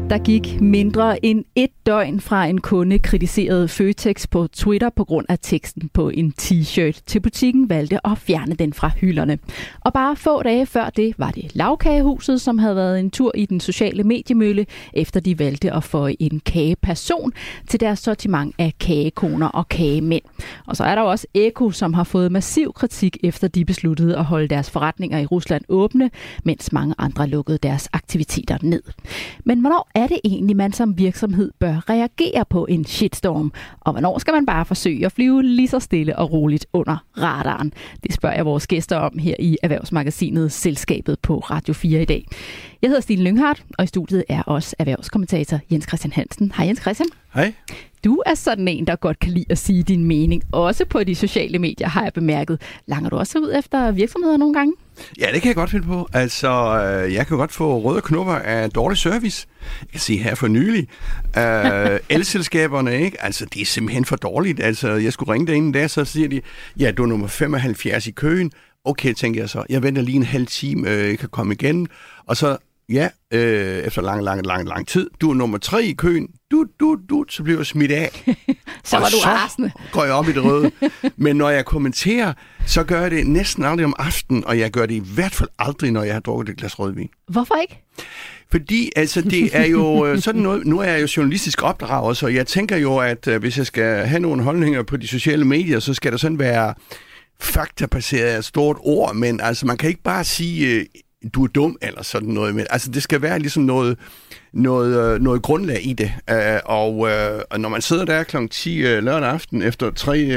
Der gik mindre end et døgn fra en kunde kritiserede Føtex på Twitter på grund af teksten på en t-shirt, til butikken valgte at fjerne den fra hylderne. Og bare få dage før det var det Lagkagehuset, som havde været en tur i den sociale mediemølle, efter de valgte at få en kageperson til deres sortiment af kagekoner og kagemænd. Og så er der også Eko, som har fået massiv kritik, efter de besluttede at holde deres forretninger i Rusland åbne, mens mange andre lukkede deres aktiviteter ned. Men hvornår er det egentlig, man som virksomhed bør reagere på en shitstorm? Og hvornår skal man bare forsøge at flyve lige så stille og roligt under radaren? Det spørger jeg vores gæster om her i Erhvervsmagasinet Selskabet på Radio 4 i dag. Jeg hedder Stine Lynghardt, og i studiet er også erhvervskommentator Jens Christian Hansen. Hej Jens Christian. Hej. Du er sådan en, der godt kan lide at sige din mening, også på de sociale medier, har jeg bemærket. Langer du også ud efter virksomheder nogle gange? Ja, det kan jeg godt finde på. Altså, jeg kan godt få røde knopper af dårlig service. Jeg kan sige her for nylig. Elselskaberne, ikke? Altså, det er simpelthen for dårligt. Altså, jeg skulle ringe derinde en dag, så siger de, ja, du er nummer 75 i køen. Okay, tænker jeg så. Jeg venter lige en halv time, jeg kan komme igen. Og så, ja, efter lang tid. Du er nummer 3 i køen. Så bliver jeg smidt af. Så var du rasende. Så går jeg op i det røde. Men når jeg kommenterer, så gør jeg det næsten aldrig om aftenen, og jeg gør det i hvert fald aldrig, når jeg har drukket et glas rødvin. Hvorfor ikke? Fordi altså, det er jo sådan noget, nu er jeg jo journalistisk opdraget, så jeg tænker jo, at hvis jeg skal have nogle holdninger på de sociale medier, så skal der sådan være faktabaseret af et stort ord, men altså man kan ikke bare sige, du er dum eller sådan noget, men altså det skal være ligesom noget grundlag i det. Og når man sidder der kl. 10 lørdag aften efter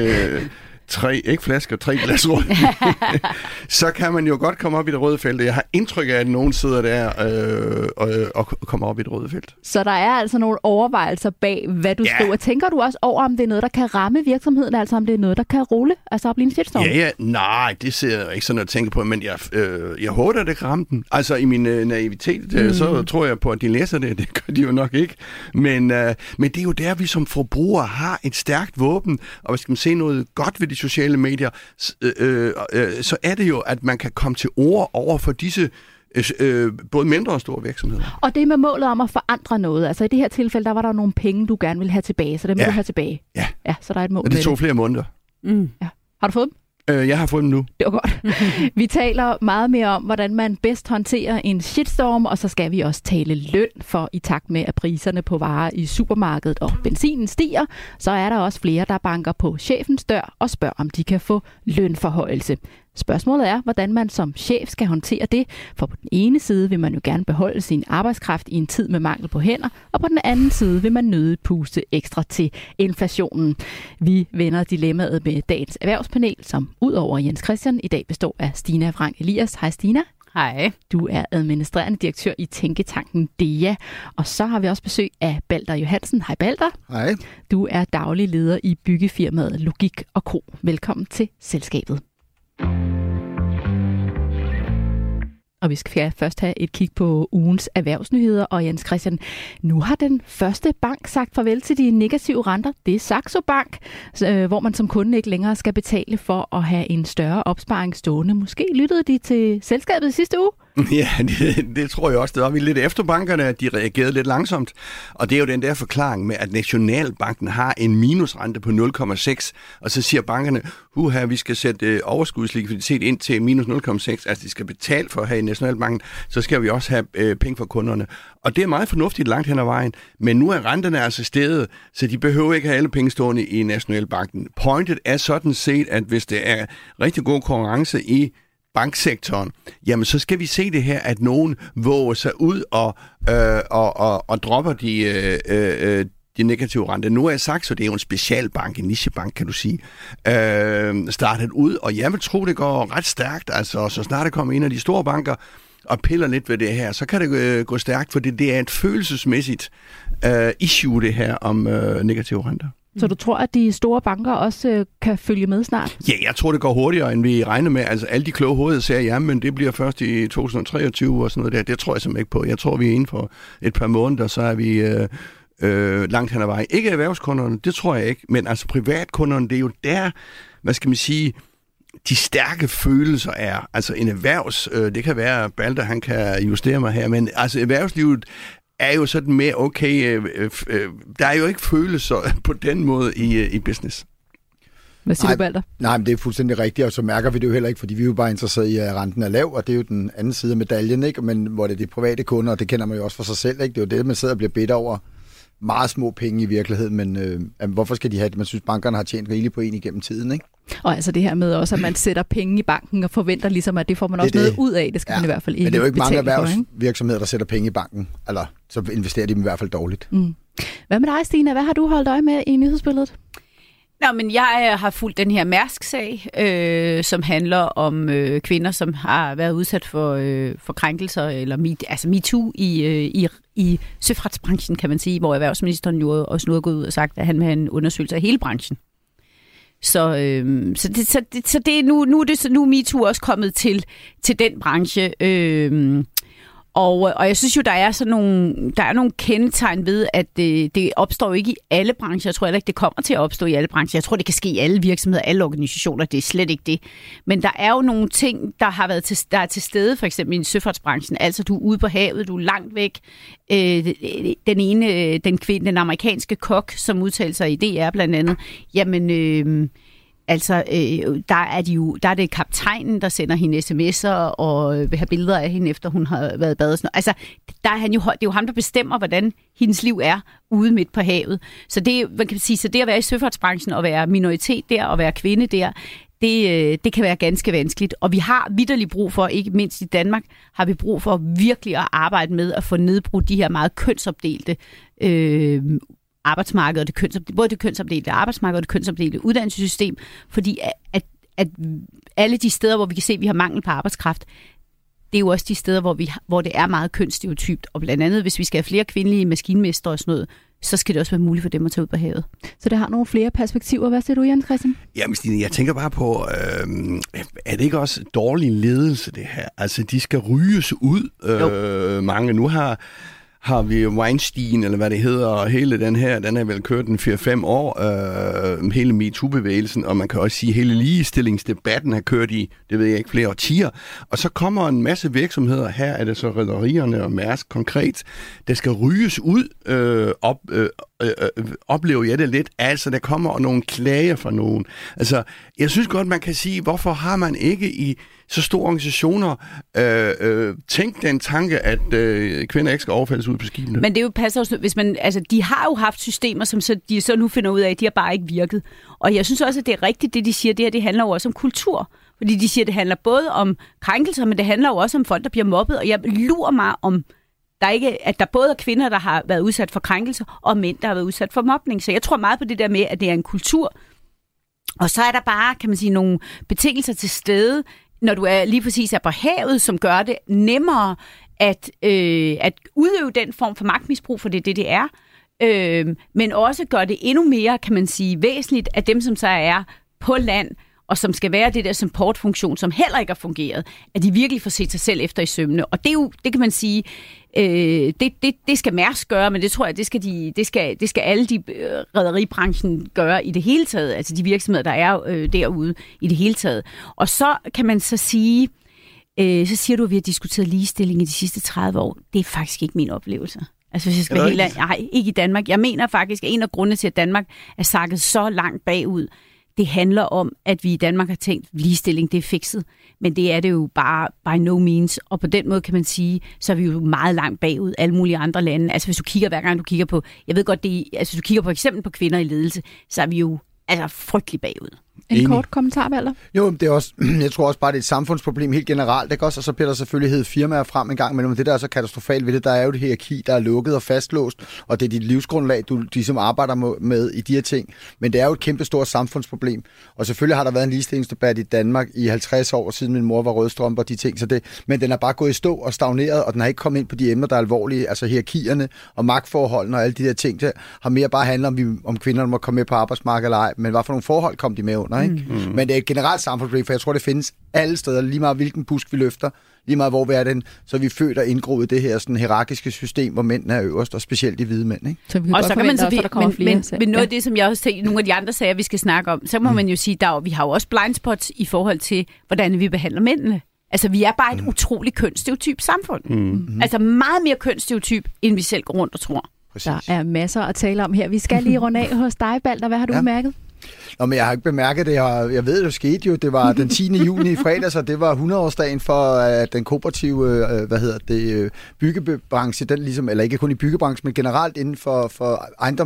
3 glas rød, så kan man jo godt komme op i det røde felt. Jeg har indtryk af, at nogen sidder der og kommer op i det røde felt. Så der er altså nogle overvejelser bag, hvad du skriver. Tænker du også over, om det er noget, der kan ramme virksomheden, altså om det er noget, der kan rulle, altså at blive en shitstorm? Ja, nej, det ser jeg ikke sådan at tænke på, men jeg håber, at det kan ramme den. Altså i min naivitet, så tror jeg på, at de læser det. Det gør de jo nok ikke. Men det er jo der, vi som forbrugere har et stærkt våben, og hvis man se noget godt ved de sociale medier, så er det jo, at man kan komme til ord over for disse både mindre og store virksomheder. Og det med målet om at forandre noget. Altså i det her tilfælde, der var der nogle penge, du gerne ville have tilbage, så det må du have tilbage. Ja, så der er et mål. Og det tog flere måneder. Ja. Har du fået dem? Jeg har fået dem nu. Det var godt. Vi taler meget mere om, hvordan man bedst håndterer en shitstorm, og så skal vi også tale løn, for i takt med, at priserne på varer i supermarkedet og benzinen stiger, så er der også flere, der banker på chefens dør og spørger, om de kan få lønforhøjelse. Spørgsmålet er, hvordan man som chef skal håndtere det, for på den ene side vil man jo gerne beholde sin arbejdskraft i en tid med mangel på hænder, og på den anden side vil man nødigt puste ekstra til inflationen. Vi vender dilemmaet med dagens erhvervspanel, som udover Jens Christian i dag består af Stina Frank Elias. Hej Stina. Hej. Du er administrerende direktør i tænketanken DEA, og så har vi også besøg af Balder Johansen. Hej Balder. Hej. Du er daglig leder i byggefirmaet Logik & Co. Velkommen til selskabet. Og vi skal først have et kig på ugens erhvervsnyheder. Og Jens Christian, nu har den første bank sagt farvel til de negative renter. Det er Saxo Bank, hvor man som kunde ikke længere skal betale for at have en større opsparing stående. Måske lyttede de til selskabet sidste uge? Ja, det tror jeg også. Det var vi lidt efter bankerne, at de reagerede lidt langsomt. Og det er jo den der forklaring med, at Nationalbanken har en minusrente på 0,6, og så siger bankerne, vi skal sætte overskudslikviditet ind til minus 0,6, altså de skal betale for at have i Nationalbanken, så skal vi også have penge for kunderne. Og det er meget fornuftigt langt hen ad vejen, men nu er renterne altså steget, så de behøver ikke have alle penge stående i Nationalbanken. Pointet er sådan set, at hvis det er rigtig god konkurrence i banksektoren, jamen så skal vi se det her, at nogen våger sig ud og dropper de negative renter. Nu er Saxo, det er jo en specialbank, en nichebank, kan du sige, startet ud, og jeg vil tro, det går ret stærkt, altså så snart det kommer en af de store banker og piller lidt ved det her, så kan det gå stærkt, for det er et følelsesmæssigt issue, det her om negative renter. Så du tror, at de store banker også kan følge med snart? Ja, jeg tror, det går hurtigere, end vi regner med. Altså, alle de kloge hoveder siger, ja, men det bliver først i 2023 og sådan noget der. Det tror jeg simpelthen ikke på. Jeg tror, vi er inden for et par måneder, så er vi langt hen ad vejen. Ikke erhvervskunderne, det tror jeg ikke. Men altså privatkunderne, det er jo der, hvad skal man sige, de stærke følelser er. Altså en det kan være, Balder, han kan justere mig her, men altså erhvervslivet er jo sådan mere, okay, der er jo ikke følelser på den måde i business. Hvad siger du, Balder? Nej, men det er fuldstændig rigtigt, og så mærker vi det jo heller ikke, fordi vi er jo bare interesseret i, at renten er lav, og det er jo den anden side af medaljen, ikke? Men hvor det er de private kunder, og det kender man jo også for sig selv, ikke? Det er jo det, man sidder og bliver bedt over meget små penge i virkeligheden, men hvorfor skal de have det? Man synes, bankerne har tjent rigeligt på en igennem tiden, ikke? Og altså det her med også, at man sætter penge i banken og forventer ligesom, at det får man også noget ud af. Det skal man i hvert fald ikke. Men det er jo ikke mange erhvervsvirksomheder, erhvervsvirksomheder, der sætter penge i banken, eller så investerer de dem i hvert fald dårligt. Mm. Hvad med dig, Stine? Hvad har du holdt øje med i nyhedsbilledet? Nå, men jeg har fulgt den her Mærsk-sag, som handler om kvinder, som har været udsat for krænkelser, eller MeToo i søfartsbranchen, kan man sige, hvor erhvervsministeren jo også nu er gået ud og sagt, at han vil have en undersøgelse af hele branchen. Så det er nu MeToo også kommet til den branche. Og jeg synes jo, der er nogle kendetegn ved, at det opstår jo ikke i alle brancher. Jeg tror heller ikke, det kommer til at opstå i alle brancher. Jeg tror, det kan ske i alle virksomheder, alle organisationer. Det er slet ikke det. Men der er jo nogle ting, der er til stede, for eksempel i søfartsbranchen. Altså, du er ude på havet, du er langt væk. Den amerikanske kok, som udtaler sig i DR blandt andet, jamen... der er det kaptajnen, der sender hende sms'er og vil have billeder af hende, efter hun har været badet. Altså, det er jo ham, der bestemmer, hvordan hendes liv er ude midt på havet. Så man kan sige, så det at være i søfartsbranchen og være minoritet der og være kvinde der, det kan være ganske vanskeligt. Og vi har vitterligt brug for, ikke mindst i Danmark, har vi brug for virkelig at arbejde med at få nedbrudt de her meget kønsopdelte arbejdsmarkedet, både det kønsopdelte arbejdsmarked og det kønsopdelte uddannelsessystem, fordi at alle de steder, hvor vi kan se, at vi har mangel på arbejdskraft, det er jo også de steder, hvor det er meget kønsstereotypt, og blandt andet, hvis vi skal have flere kvindelige maskinmestre og sådan noget, så skal det også være muligt for dem at tage ud på havet. Så det har nogle flere perspektiver. Hvad siger du, Jens Christian? Jamen, Stine, jeg tænker bare på, er det ikke også dårlig ledelse, det her? Altså, de skal ryges ud, mange. Nu har vi Weinstein, eller hvad det hedder, og hele den er vel kørt den 4-5 år, hele MeToo-bevægelsen, og man kan også sige, hele ligestillingsdebatten har kørt i, det ved jeg ikke, flere årtier. Og så kommer en masse virksomheder, her er det så rederierne og Mærsk konkret, der skal ryges ud, oplever jeg det lidt, altså der kommer nogle klager fra nogen. Altså, jeg synes godt, man kan sige, hvorfor har man ikke i så store organisationer tænkt den tanke, at kvinder ikke skal overfaldes ud på skibene? Men det er jo passer også, hvis man, altså de har jo haft systemer, som de så nu finder ud af, at de har bare ikke virket. Og jeg synes også, at det er rigtigt, det de siger, det handler jo også om kultur. Fordi de siger, at det handler både om krænkelser, men det handler jo også om folk, der bliver mobbet. Og jeg lurer mig om, at der både er kvinder, der har været udsat for krænkelser, og mænd, der har været udsat for mobning. Så jeg tror meget på det der med, at det er en kultur. Og så er der bare, kan man sige, nogle betingelser til stede, når du lige præcis er på havet, som gør det nemmere at udøve den form for magtmisbrug, for det er. Men også gør det endnu mere, kan man sige, væsentligt, at dem, som så er på land, og som skal være det der supportfunktion, som heller ikke har fungeret, at de virkelig får set sig selv efter i sømmene. Og det er jo, det kan man sige, det skal Mærsk gøre, men det tror jeg, det skal alle de rederibranchen gøre i det hele taget, altså de virksomheder, der er derude i det hele taget. Og så kan man så sige, så siger du, at vi har diskuteret ligestilling i de sidste 30 år. Det er faktisk ikke min oplevelse. Altså hvis jeg skal være helt ærlig, nej, ikke i Danmark. Jeg mener faktisk, at en af grundene til, at Danmark er sakket så langt bagud, det handler om, at vi i Danmark har tænkt, at ligestilling, det er fikset. Men det er det jo bare by no means. Og på den måde kan man sige, så er vi jo meget langt bagud alle mulige andre lande. Altså hvis du kigger, hver gang du kigger på, jeg ved godt, hvis du kigger på eksempel på kvinder i ledelse, så er vi jo frygtelig bagud. En kort kommentar, Valder? Jo, det er også, jeg tror også bare, det er et samfundsproblem helt generelt, ikke også? Og så bliver der selvfølgelig heddet firmaer frem en gang, men det der er så katastrofalt ved det, der er jo det hierarki, der er lukket og fastlåst, og det er dit livsgrundlag, du ligesom arbejder med i de her ting. Men det er jo et kæmpe stort samfundsproblem. Og selvfølgelig har der været en ligestillingsdebat i Danmark i 50 år, siden min mor var rødstrømper og de ting, men den er bare gået i stå og stagneret, og den har ikke kommet ind på de emner, der er alvorlige, altså hierarkierne og magtforholdene og alle de der ting, der har mere bare handlet om kvinderne må komme med på arbejdsmarkedet eller ej, men hvad for nogle forhold kom de med under, ikke? Men det er et generelt samfundsproblem, for jeg tror, det findes alle steder, lige meget hvilken busk vi løfter, lige meget hvor vi er den, så vi født og indgroet det her sådan hierarkiske system, hvor mændene er øverst, og specielt de hvide mænd, ikke? Så vi og så kan man så men noget af det, som jeg også tænker, nogle af de andre sager, vi skal snakke om, så må man jo sige, vi har jo også blind spots i forhold til, hvordan vi behandler mændene. Altså, vi er bare et utroligt kønsstereotyp samfund. Altså, meget mere kønsstereotyp, end vi selv går rundt og tror. Præcis. Der er masser at tale om her. Vi skal lige runde af hos dig, Balder. Hvad har du bemærket? Nå, men jeg har ikke bemærket det. Jeg ved, det skete jo. Det var den 10. juni i fredags, og det var 100-årsdagen for at den kooperative byggebranche, den ligesom, eller ikke kun i byggebranchen, men generelt inden for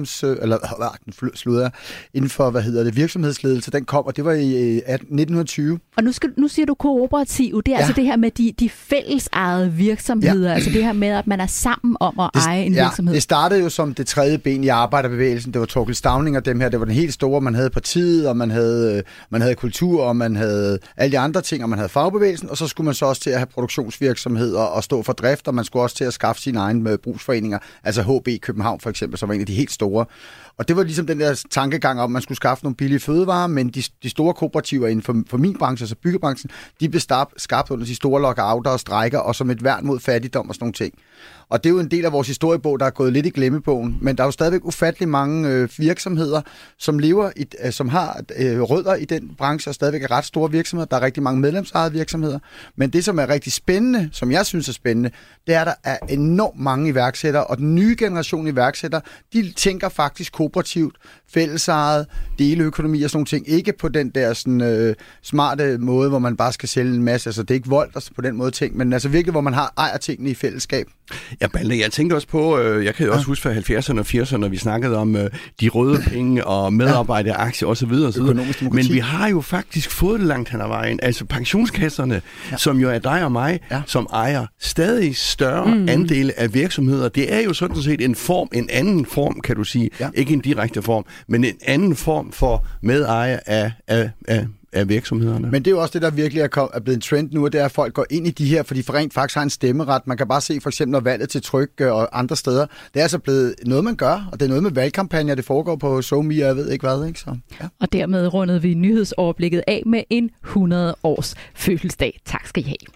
inden for virksomhedsledelse, den kom, og det var i 1920. Og nu siger du kooperativ. Det er altså det her med de fællesejede virksomheder, altså det her med, at man er sammen om at eje en virksomhed. Det startede jo som det tredje ben i arbejderbevægelsen. Det var Thorkild Stauning og dem her. Det var den helt store. Man havde partiet, og man havde kultur, og man havde alle de andre ting, og man havde fagbevægelsen, og så skulle man så også til at have produktionsvirksomheder og stå for drift, og man skulle også til at skaffe sine egne brugsforeninger, altså HB København for eksempel, som var en af de helt store. Og det var ligesom den der tankegang om, at man skulle skaffe nogle billige fødevarer, men de store kooperativer inden for min branche, altså byggebranchen, de blev skabt under de store lockouter og strejker, og som et værn mod fattigdom og sådan nogle ting. Og det er jo en del af vores historiebog, der er gået lidt i glemmebogen, men der er jo stadigvæk ufattelig mange virksomheder, som lever som har rødder i den branche, og stadigvæk er ret store virksomheder. Der er rigtig mange medlemsejede virksomheder. Men det, som er rigtig spændende, som jeg synes er spændende, det er, at der er enormt mange iværksættere, og den nye generation iværksættere, de tænker faktisk kooperativt, fællesejet, deleøkonomi og sådan nogle ting. Ikke på den der sådan, smarte måde, hvor man bare skal sælge en masse. Altså det er ikke voldt på den måde ting, men altså virkelig, hvor man ejer tingene i fællesskab. Ja, Balder, jeg tænkte også på, jeg kan jo også huske fra 70'erne og 80'erne, når vi snakkede om de røde penge og medarbejderaktier osv. Men vi har jo faktisk fået det langt hen ad vejen. Altså pensionskasserne, som jo er dig og mig, som ejer stadig større andele af virksomheder. Det er jo sådan set en anden form, kan du sige. Ja. Ikke en direkte form, men en anden form for medejer af virksomhederne. Men det er jo også det, der virkelig er blevet en trend nu, og det er, at folk går ind i de her, fordi de rent faktisk har en stemmeret. Man kan bare se for eksempel, når valget til tryk og andre steder, det er altså blevet noget, man gør, og det er noget med valgkampagner, det foregår på SoMe, jeg ved ikke hvad, ikke? Så, ja. Og dermed rundede vi nyhedsoverblikket af med en 100-års fødselsdag. Tak skal I have.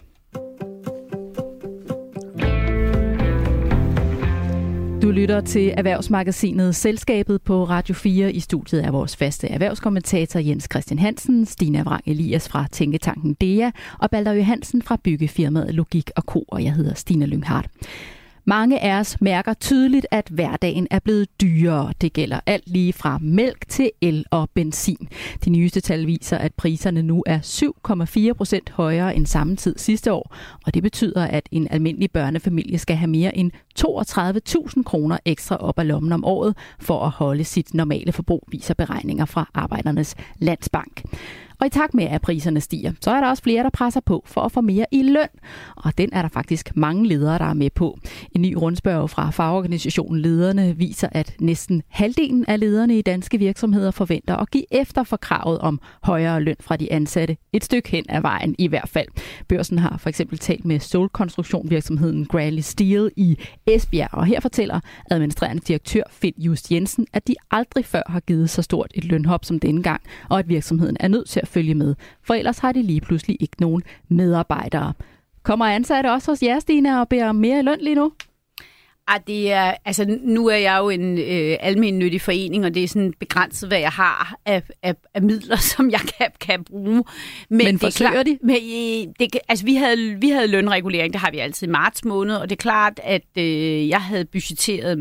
Du lytter til Erhvervsmagasinet Selskabet på Radio 4. I studiet er vores faste erhvervskommentator Jens Christian Hansen, Stina Vrang Elias fra Tænketanken DEA og Balder Johansen fra byggefirmaet Logik & Co. Og jeg hedder Stina Lynghardt. Mange af os mærker tydeligt, at hverdagen er blevet dyrere. Det gælder alt lige fra mælk til el og benzin. De nyeste tal viser, at priserne nu er 7,4% højere end samme tid sidste år. Og det betyder, at en almindelig børnefamilie skal have mere end 32.000 kroner ekstra op af lommen om året for at holde sit normale forbrug, viser beregninger fra Arbejdernes Landsbank. Og i takt med, at priserne stiger, så er der også flere, der presser på for at få mere i løn. Og den er der faktisk mange ledere, der er med på. En ny rundspørge fra fagorganisationen Lederne viser, at næsten halvdelen af lederne i danske virksomheder forventer at give efter for kravet om højere løn fra de ansatte. Et stykke hen ad vejen i hvert fald. Børsen har for eksempel talt med stålkonstruktionsvirksomheden Grally Steel i Esbjerg. Og her fortæller administrerende direktør Finn Just Jensen, at de aldrig før har givet så stort et lønhop som denne gang, og at virksomheden er nødt til at følge med, for ellers har de lige pludselig ikke nogen medarbejdere. Kommer ansatte også hos jer, Stina, og beder om mere løn lige nu? Det er, altså, nu er jeg jo en almennyttig forening, og det er sådan begrænset, hvad jeg har af midler, som jeg kan bruge. Men forsøger de? Altså, vi havde lønregulering, det har vi altid i marts måned, og det er klart, at jeg havde budgetteret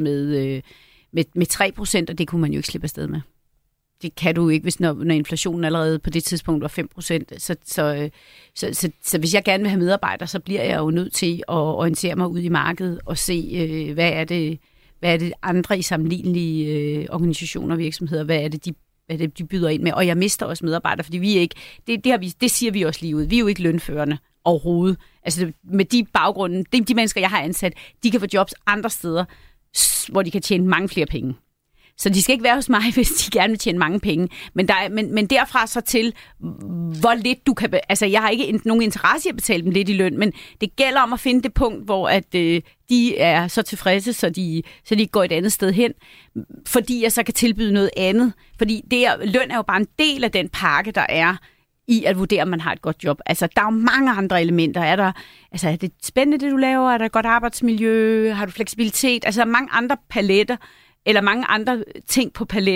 med 3%, og det kunne man jo ikke slippe afsted med. Det kan du ikke, hvis når inflationen allerede på det tidspunkt var 5%. Så hvis jeg gerne vil have medarbejdere, så bliver jeg jo nødt til at orientere mig ud i markedet og se, hvad er det andre i sammenlignelige organisationer og virksomheder, hvad er det, de byder ind med. Og jeg mister også medarbejdere, fordi vi er ikke, det siger vi også lige ud. Vi er jo ikke lønførende overhovedet. Altså med de baggrunde, de mennesker, jeg har ansat, de kan få jobs andre steder, hvor de kan tjene mange flere penge. Så de skal ikke være hos mig, hvis de gerne vil tjene mange penge. Men derfra så til, hvor lidt du kan... Altså, jeg har ikke nogen interesse i at betale dem lidt i løn, men det gælder om at finde det punkt, hvor at, de er så tilfredse, så de går et andet sted hen, fordi jeg så kan tilbyde noget andet. Fordi løn er jo bare en del af den pakke, der er i at vurdere, om man har et godt job. Altså, der er jo mange andre elementer. Er det spændende, det du laver? Er der et godt arbejdsmiljø? Har du fleksibilitet? Altså, der er mange andre paletter, eller mange andre ting på paletten,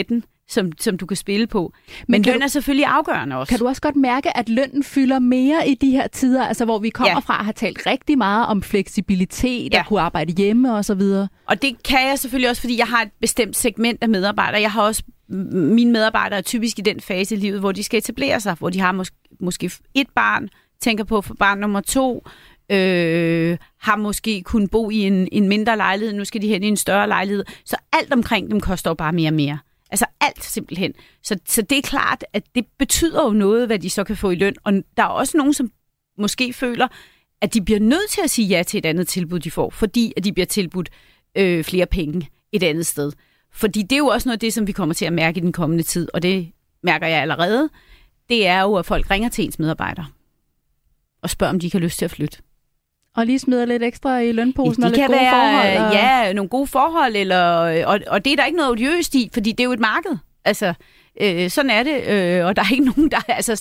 som du kan spille på. Men løn er selvfølgelig afgørende også. Kan du også godt mærke, at lønnen fylder mere i de her tider, altså hvor vi kommer fra at have talt rigtig meget om fleksibilitet, at kunne arbejde hjemme og så videre? Og det kan jeg selvfølgelig også, fordi jeg har et bestemt segment af medarbejdere. Jeg har også mine medarbejdere er typisk i den fase i livet, hvor de skal etablere sig, hvor de har måske et barn, tænker på for barn nummer 2, har måske kunnet bo i en mindre lejlighed, nu skal de hen i en større lejlighed. Så alt omkring dem koster jo bare mere og mere. Altså alt simpelthen. Så det er klart, at det betyder jo noget, hvad de så kan få i løn. Og der er også nogen, som måske føler, at de bliver nødt til at sige ja til et andet tilbud, de får, fordi at de bliver tilbudt flere penge et andet sted. Fordi det er jo også noget af det, som vi kommer til at mærke i den kommende tid, og det mærker jeg allerede. Det er jo, at folk ringer til ens medarbejdere og spørger, om de kan have lyst til at flytte. Og lige smider lidt ekstra i lønposen og lidt gode forhold? Og... Ja, nogle gode forhold, og det er der ikke noget odiøst i, fordi det er jo et marked. Altså, sådan er det, og der er ikke nogen, der er altså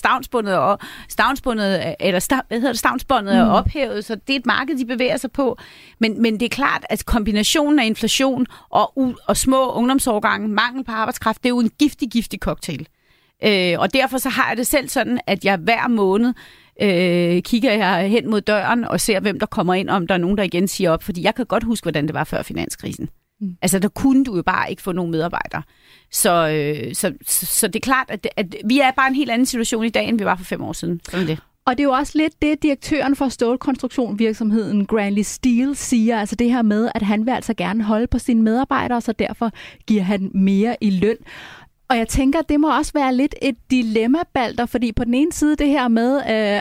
stavnsbåndet er ophævet, så det er et marked, de bevæger sig på. Men det er klart, at kombinationen af inflation og små ungdomsårgange, mangel på arbejdskraft, det er jo en giftig cocktail. Og derfor så har jeg det selv sådan, at jeg hver måned kigger jeg hen mod døren og ser, hvem der kommer ind, om der er nogen, der igen siger op. Fordi jeg kan godt huske, hvordan det var før finanskrisen. Altså, der kunne du jo bare ikke få nogen medarbejdere. Så det er klart, at vi er bare en helt anden situation i dag, end vi var for 5 år siden. Sådan det. Og det er jo også lidt det, direktøren for stålkonstruktionsvirksomheden Granley Steel siger, altså det her med, at han vil altså gerne holde på sine medarbejdere, så derfor giver han mere i løn. Og jeg tænker, at det må også være lidt et dilemma, Balder, fordi på den ene side det her med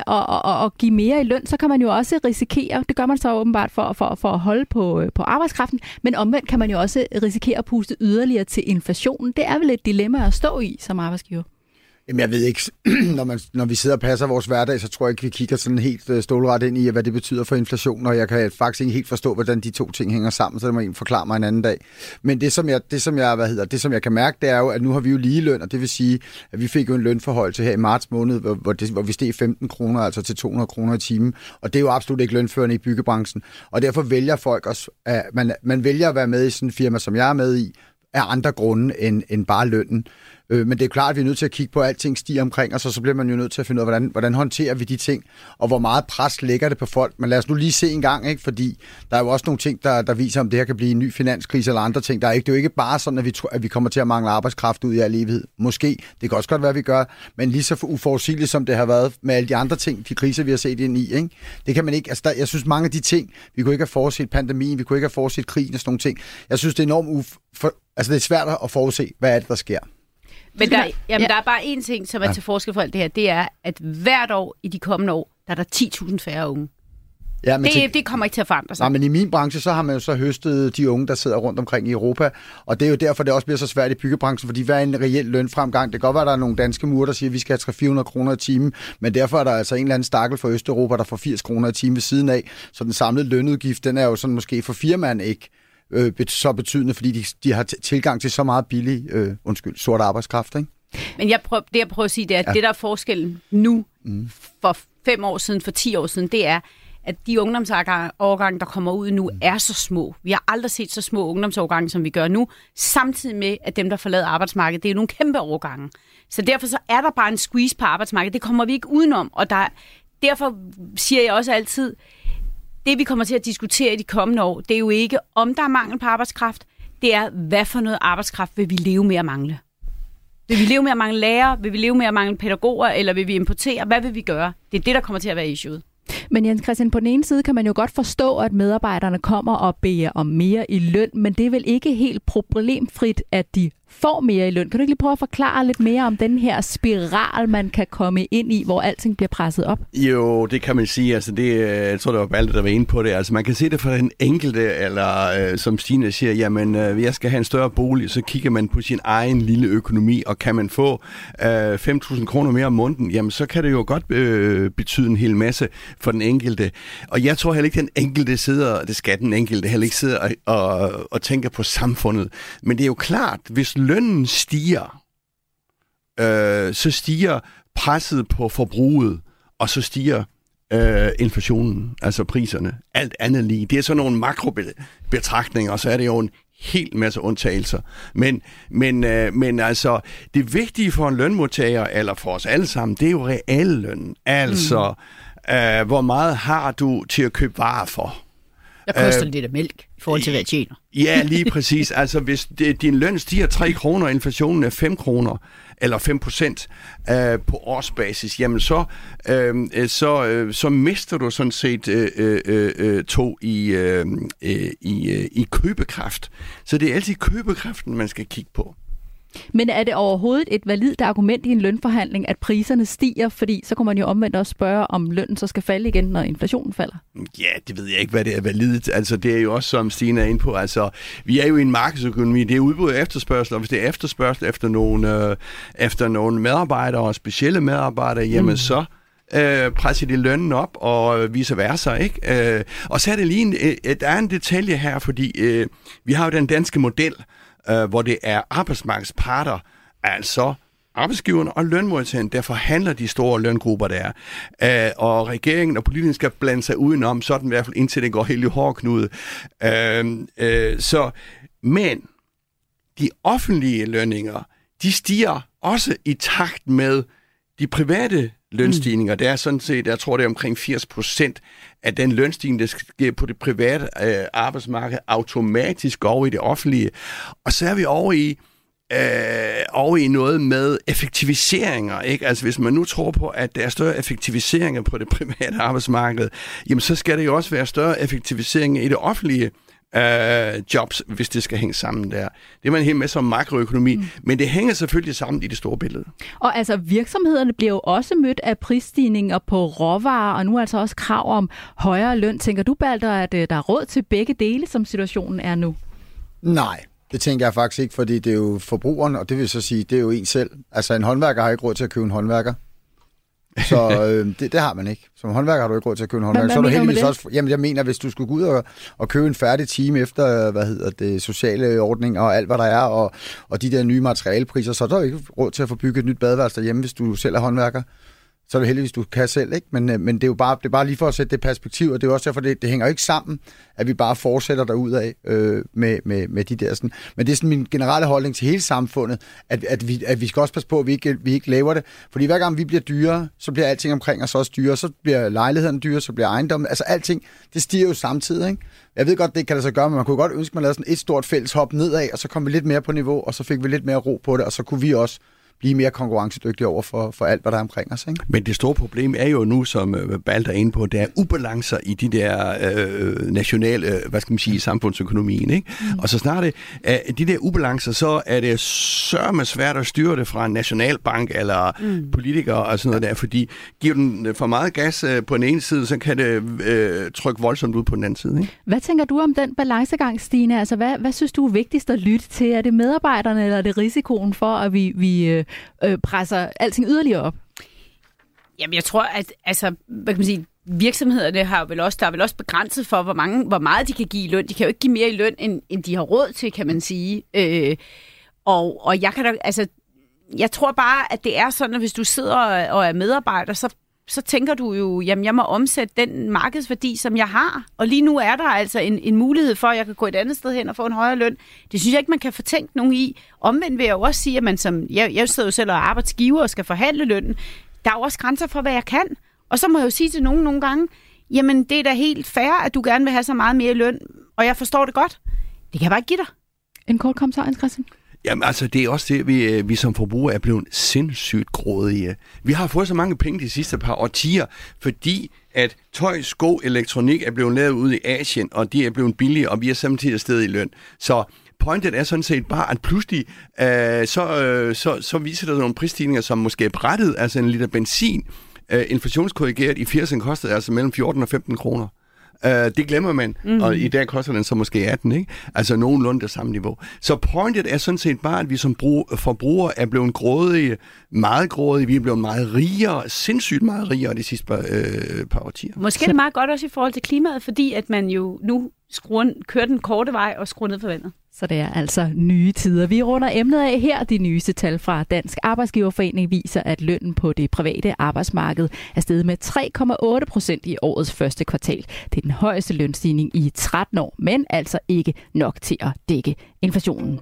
at give mere i løn, så kan man jo også risikere, det gør man så åbenbart for at holde på arbejdskraften, men omvendt kan man jo også risikere at puste yderligere til inflationen. Det er vel et dilemma at stå i som arbejdsgiver? Jamen, jeg ved ikke, når vi sidder og passer vores hverdag, så tror jeg ikke, vi kigger sådan helt stålret ind i, hvad det betyder for inflation, og jeg kan faktisk ikke helt forstå, hvordan de to ting hænger sammen, så det må en forklare mig en anden dag. Men det, som jeg kan mærke, det er jo, at nu har vi jo ligeløn, og det vil sige, at vi fik jo en lønforhøjelse her i marts måned, hvor vi steg 15 kroner, altså til 200 kroner i timen, og det er jo absolut ikke lønførende i byggebranchen, og derfor vælger folk også, man vælger at være med i sådan en firma, som jeg er med i, af andre grunde end bare lønnen. Men det er klart, at vi er nødt til at kigge på, at alting stiger omkring os, og så bliver man jo nødt til at finde ud af, hvordan håndterer vi de ting, og hvor meget pres lægger det på folk. Men lad os nu lige se en gang, ikke? Fordi der er jo også nogle ting, der viser, om det her kan blive en ny finanskrise eller andre ting. Det er jo ikke bare sådan, at vi kommer til at mangle arbejdskraft ud i al evighed. Måske. Det kan også godt være, at vi gør, men lige så uforudsigeligt, som det har været med alle de andre ting, de kriser, vi har set ind i. Ikke? Det kan man ikke. Altså, jeg synes, mange af de ting, vi kunne ikke have forudset pandemien, vi kunne ikke have forudset krigen og sådan nogle ting. Jeg synes, det er enormt det er svært at forudse, hvad er det, der sker. Men der er bare én ting, som er til forskel for alt det her, det er, at hvert år i de kommende år, der er der 10.000 færre unge. Ja, det kommer ikke til at forandre sig. Nej, men i min branche, så har man jo så høstet de unge, der sidder rundt omkring i Europa, og det er jo derfor, det også bliver så svært i byggebranchen, fordi hvad er en reel lønfremgang? Det kan godt være, at der er nogle danske murer, der siger, at vi skal have 300-400 kroner i timen, men derfor er der altså en eller anden stakkel fra Østeuropa, der får 80 kroner i timen ved siden af, så den samlede lønudgift, den er jo sådan måske for firmaen ikke så betydende, fordi de har tilgang til så meget billig, sort arbejdskraft, ikke? Men jeg prøver at sige, det er, at det der er forskellen nu, for 5 år siden, for 10 år siden, det er, at de ungdomsårgange, der kommer ud nu, er så små. Vi har aldrig set så små ungdomsårgange, som vi gør nu, samtidig med, at dem, der forlader arbejdsmarkedet, det er nogle kæmpe årgange. Så derfor så er der bare en squeeze på arbejdsmarkedet. Det kommer vi ikke udenom, og derfor siger jeg også altid, det vi kommer til at diskutere i de kommende år, det er jo ikke, om der er mangel på arbejdskraft, det er, hvad for noget arbejdskraft vil vi leve med at mangle. Vil vi leve med at mangle lærere? Vil vi leve med at mangle pædagoger? Eller vil vi importere? Hvad vil vi gøre? Det er det, der kommer til at være issueet. Men Jens Christian, på den ene side kan man jo godt forstå, at medarbejderne kommer og beder om mere i løn, men det er vel ikke helt problemfrit, at de får mere i løn. Kan du ikke lige prøve at forklare lidt mere om den her spiral, man kan komme ind i, hvor alting bliver presset op? Jo, det kan man sige. Altså jeg tror, det var Balder, der var inde på det. Altså man kan se det for den enkelte, eller som Stine siger, jamen jeg skal have en større bolig, så kigger man på sin egen lille økonomi, og kan man få 5.000 kroner mere om måneden, jamen så kan det jo godt betyde en hel masse for den enkelte. Og jeg tror heller ikke, den enkelte sidder, det skal den enkelte heller ikke sidder og tænker på samfundet. Men det er jo klart, hvis lønnen stiger, så stiger presset på forbruget, og så stiger inflationen, altså priserne. Alt andet lige. Det er sådan nogle makrobetragtninger, og så er det jo en helt masse undtagelser. Men altså, det vigtige for en lønmodtager, eller for os alle sammen, det er jo realløn. Altså, hvor meget har du til at købe varer for? Der koster lidt af mælk i forhold til, hvad jeg tjener. Ja, lige præcis. Altså, hvis din løn stiger 3 kroner, og inflationen er 5 kroner, eller 5% på årsbasis, jamen så mister du sådan set 2 i købekraft. Så det er altid købekraften, man skal kigge på. Men er det overhovedet et validt argument i en lønforhandling, at priserne stiger? Fordi så kunne man jo omvendt også spørge, om lønnen så skal falde igen, når inflationen falder. Ja, det ved jeg ikke, hvad det er validt. Altså, det er jo også, som Stine er inde på. Altså, vi er jo i en markedsøkonomi. Det er udbud og efterspørgsel, og hvis det er efterspørgsel efter nogle medarbejdere og specielle medarbejdere, jamen så presser de lønnen op, og vice versa, ikke? Og så er det lige der er en detalje her, fordi vi har jo den danske model, hvor det er arbejdsmarkedets parter, altså arbejdsgiverne og lønmodtagerne, der forhandler de store løngrupper, der er. Og regeringen og politikerne skal blande sig udenom, sådan i hvert fald indtil det går helt i hårdknude. Men de offentlige lønninger, de stiger også i takt med de private lønstigninger. Det er sådan set, jeg tror det er omkring 80% af den lønstigning, der sker på det private arbejdsmarked, automatisk går over i det offentlige. Og så er vi over i noget med effektiviseringer, ikke? Altså hvis man nu tror på, at der er større effektiviseringer på det private arbejdsmarked, jamen så skal det jo også være større effektiviseringer i det offentlige jobs, hvis det skal hænge sammen der. Det er man helt med som makroøkonomi, men det hænger selvfølgelig sammen i det store billede. Og altså virksomhederne bliver jo også mødt af prisstigninger på råvarer, og nu altså også krav om højere løn. Tænker du, Balder, at der er råd til begge dele, som situationen er nu? Nej, det tænker jeg faktisk ikke, fordi det er jo forbrugeren, og det vil så sige, det er jo en selv. Altså en håndværker har ikke råd til at købe en håndværker. Så det har man ikke. Som håndværker har du ikke råd til at købe en håndværker. Så er du heldigvis også. Jamen jeg mener, hvis du skulle gå ud og købe en færdig time efter sociale ordninger og alt hvad der er og de der nye materialepriser, så er der ikke råd til at få bygget et nyt badeværelse derhjemme, hvis du selv er håndværker. Så er det heldigvis, du kan selv, ikke? Men det er jo bare lige for at sætte det perspektiv, og det er også derfor, det hænger jo ikke sammen, at vi bare fortsætter derudad med de der sådan. Men det er sådan min generelle holdning til hele samfundet, at vi skal også passe på, at vi ikke laver det. Fordi hver gang vi bliver dyrere, så bliver alting omkring os også dyrere, så bliver lejligheden dyrere, så bliver ejendommen, altså alting, det stiger jo samtidig, ikke? Jeg ved godt, det kan det så gøre, men man kunne godt ønske, at man lavede sådan et stort fælles hop nedad, og så kom vi lidt mere på niveau, og så fik vi lidt mere ro på det, og så kunne vi også blive mere konkurrencedygtige over for alt, hvad der er omkring os. Ikke? Men det store problem er jo nu, som Balder er inde på, der er ubalancer i de der nationale, samfundsøkonomien. Ikke? Og så snart de der ubalancer, så er det sørme svært at styre det fra en nationalbank eller politikere og sådan noget der, fordi giver den for meget gas på den ene side, så kan det trykke voldsomt ud på den anden side. Ikke? Hvad tænker du om den balancegang, Stine? Altså, hvad synes du er vigtigst at lytte til? Er det medarbejderne, eller er det risikoen for, at vi presser alting yderligere op? Jamen, jeg tror, at hvad kan man sige, virksomhederne der er vel også begrænset for, hvor meget de kan give i løn. De kan jo ikke give mere i løn, end de har råd til, kan man sige. Og jeg kan da, jeg tror bare, at det er sådan, at hvis du sidder og er medarbejder, så tænker du jo, jamen jeg må omsætte den markedsværdi, som jeg har. Og lige nu er der altså en mulighed for, at jeg kan gå et andet sted hen og få en højere løn. Det synes jeg ikke, man kan fortænke nogen i. Omvendt vil jeg jo også sige, at man jeg sidder jo selv og er arbejdsgiver og skal forhandle lønnen. Der er jo også grænser for, hvad jeg kan. Og så må jeg jo sige til nogen nogle gange, jamen det er da helt fair, at du gerne vil have så meget mere løn, og jeg forstår det godt. Det kan jeg bare ikke give dig. En kort kommentar, Christian. Jamen altså, det er også det, vi som forbrugere er blevet sindssygt grådige. Vi har fået så mange penge de sidste par årtier, fordi at tøj, sko, elektronik er blevet lavet ude i Asien, og de er blevet billige, og vi er samtidig steget i løn. Så pointet er sådan set bare, at pludselig så viser der nogle prisstigninger, som måske er brættet, altså en liter benzin, inflationskorrigeret i 80'erne kostede altså mellem 14 og 15 kroner. Det glemmer man, og i dag koster den så måske 18, ikke? Altså nogenlunde det samme niveau. Så pointet er sådan set bare, at vi som forbrugere er blevet grådige, meget grådige, vi er blevet meget rigere, sindssygt meget rigere de sidste par årtier. Måske er det meget godt også i forhold til klimaet, fordi at man jo nu kører den korte vej og skruer ned for vandet. Så det er altså nye tider. Vi runder emnet af her. De nyeste tal fra Dansk Arbejdsgiverforening viser, at lønnen på det private arbejdsmarked er steget med 3,8% i årets første kvartal. Det er den højeste lønstigning i 13 år, men altså ikke nok til at dække inflationen.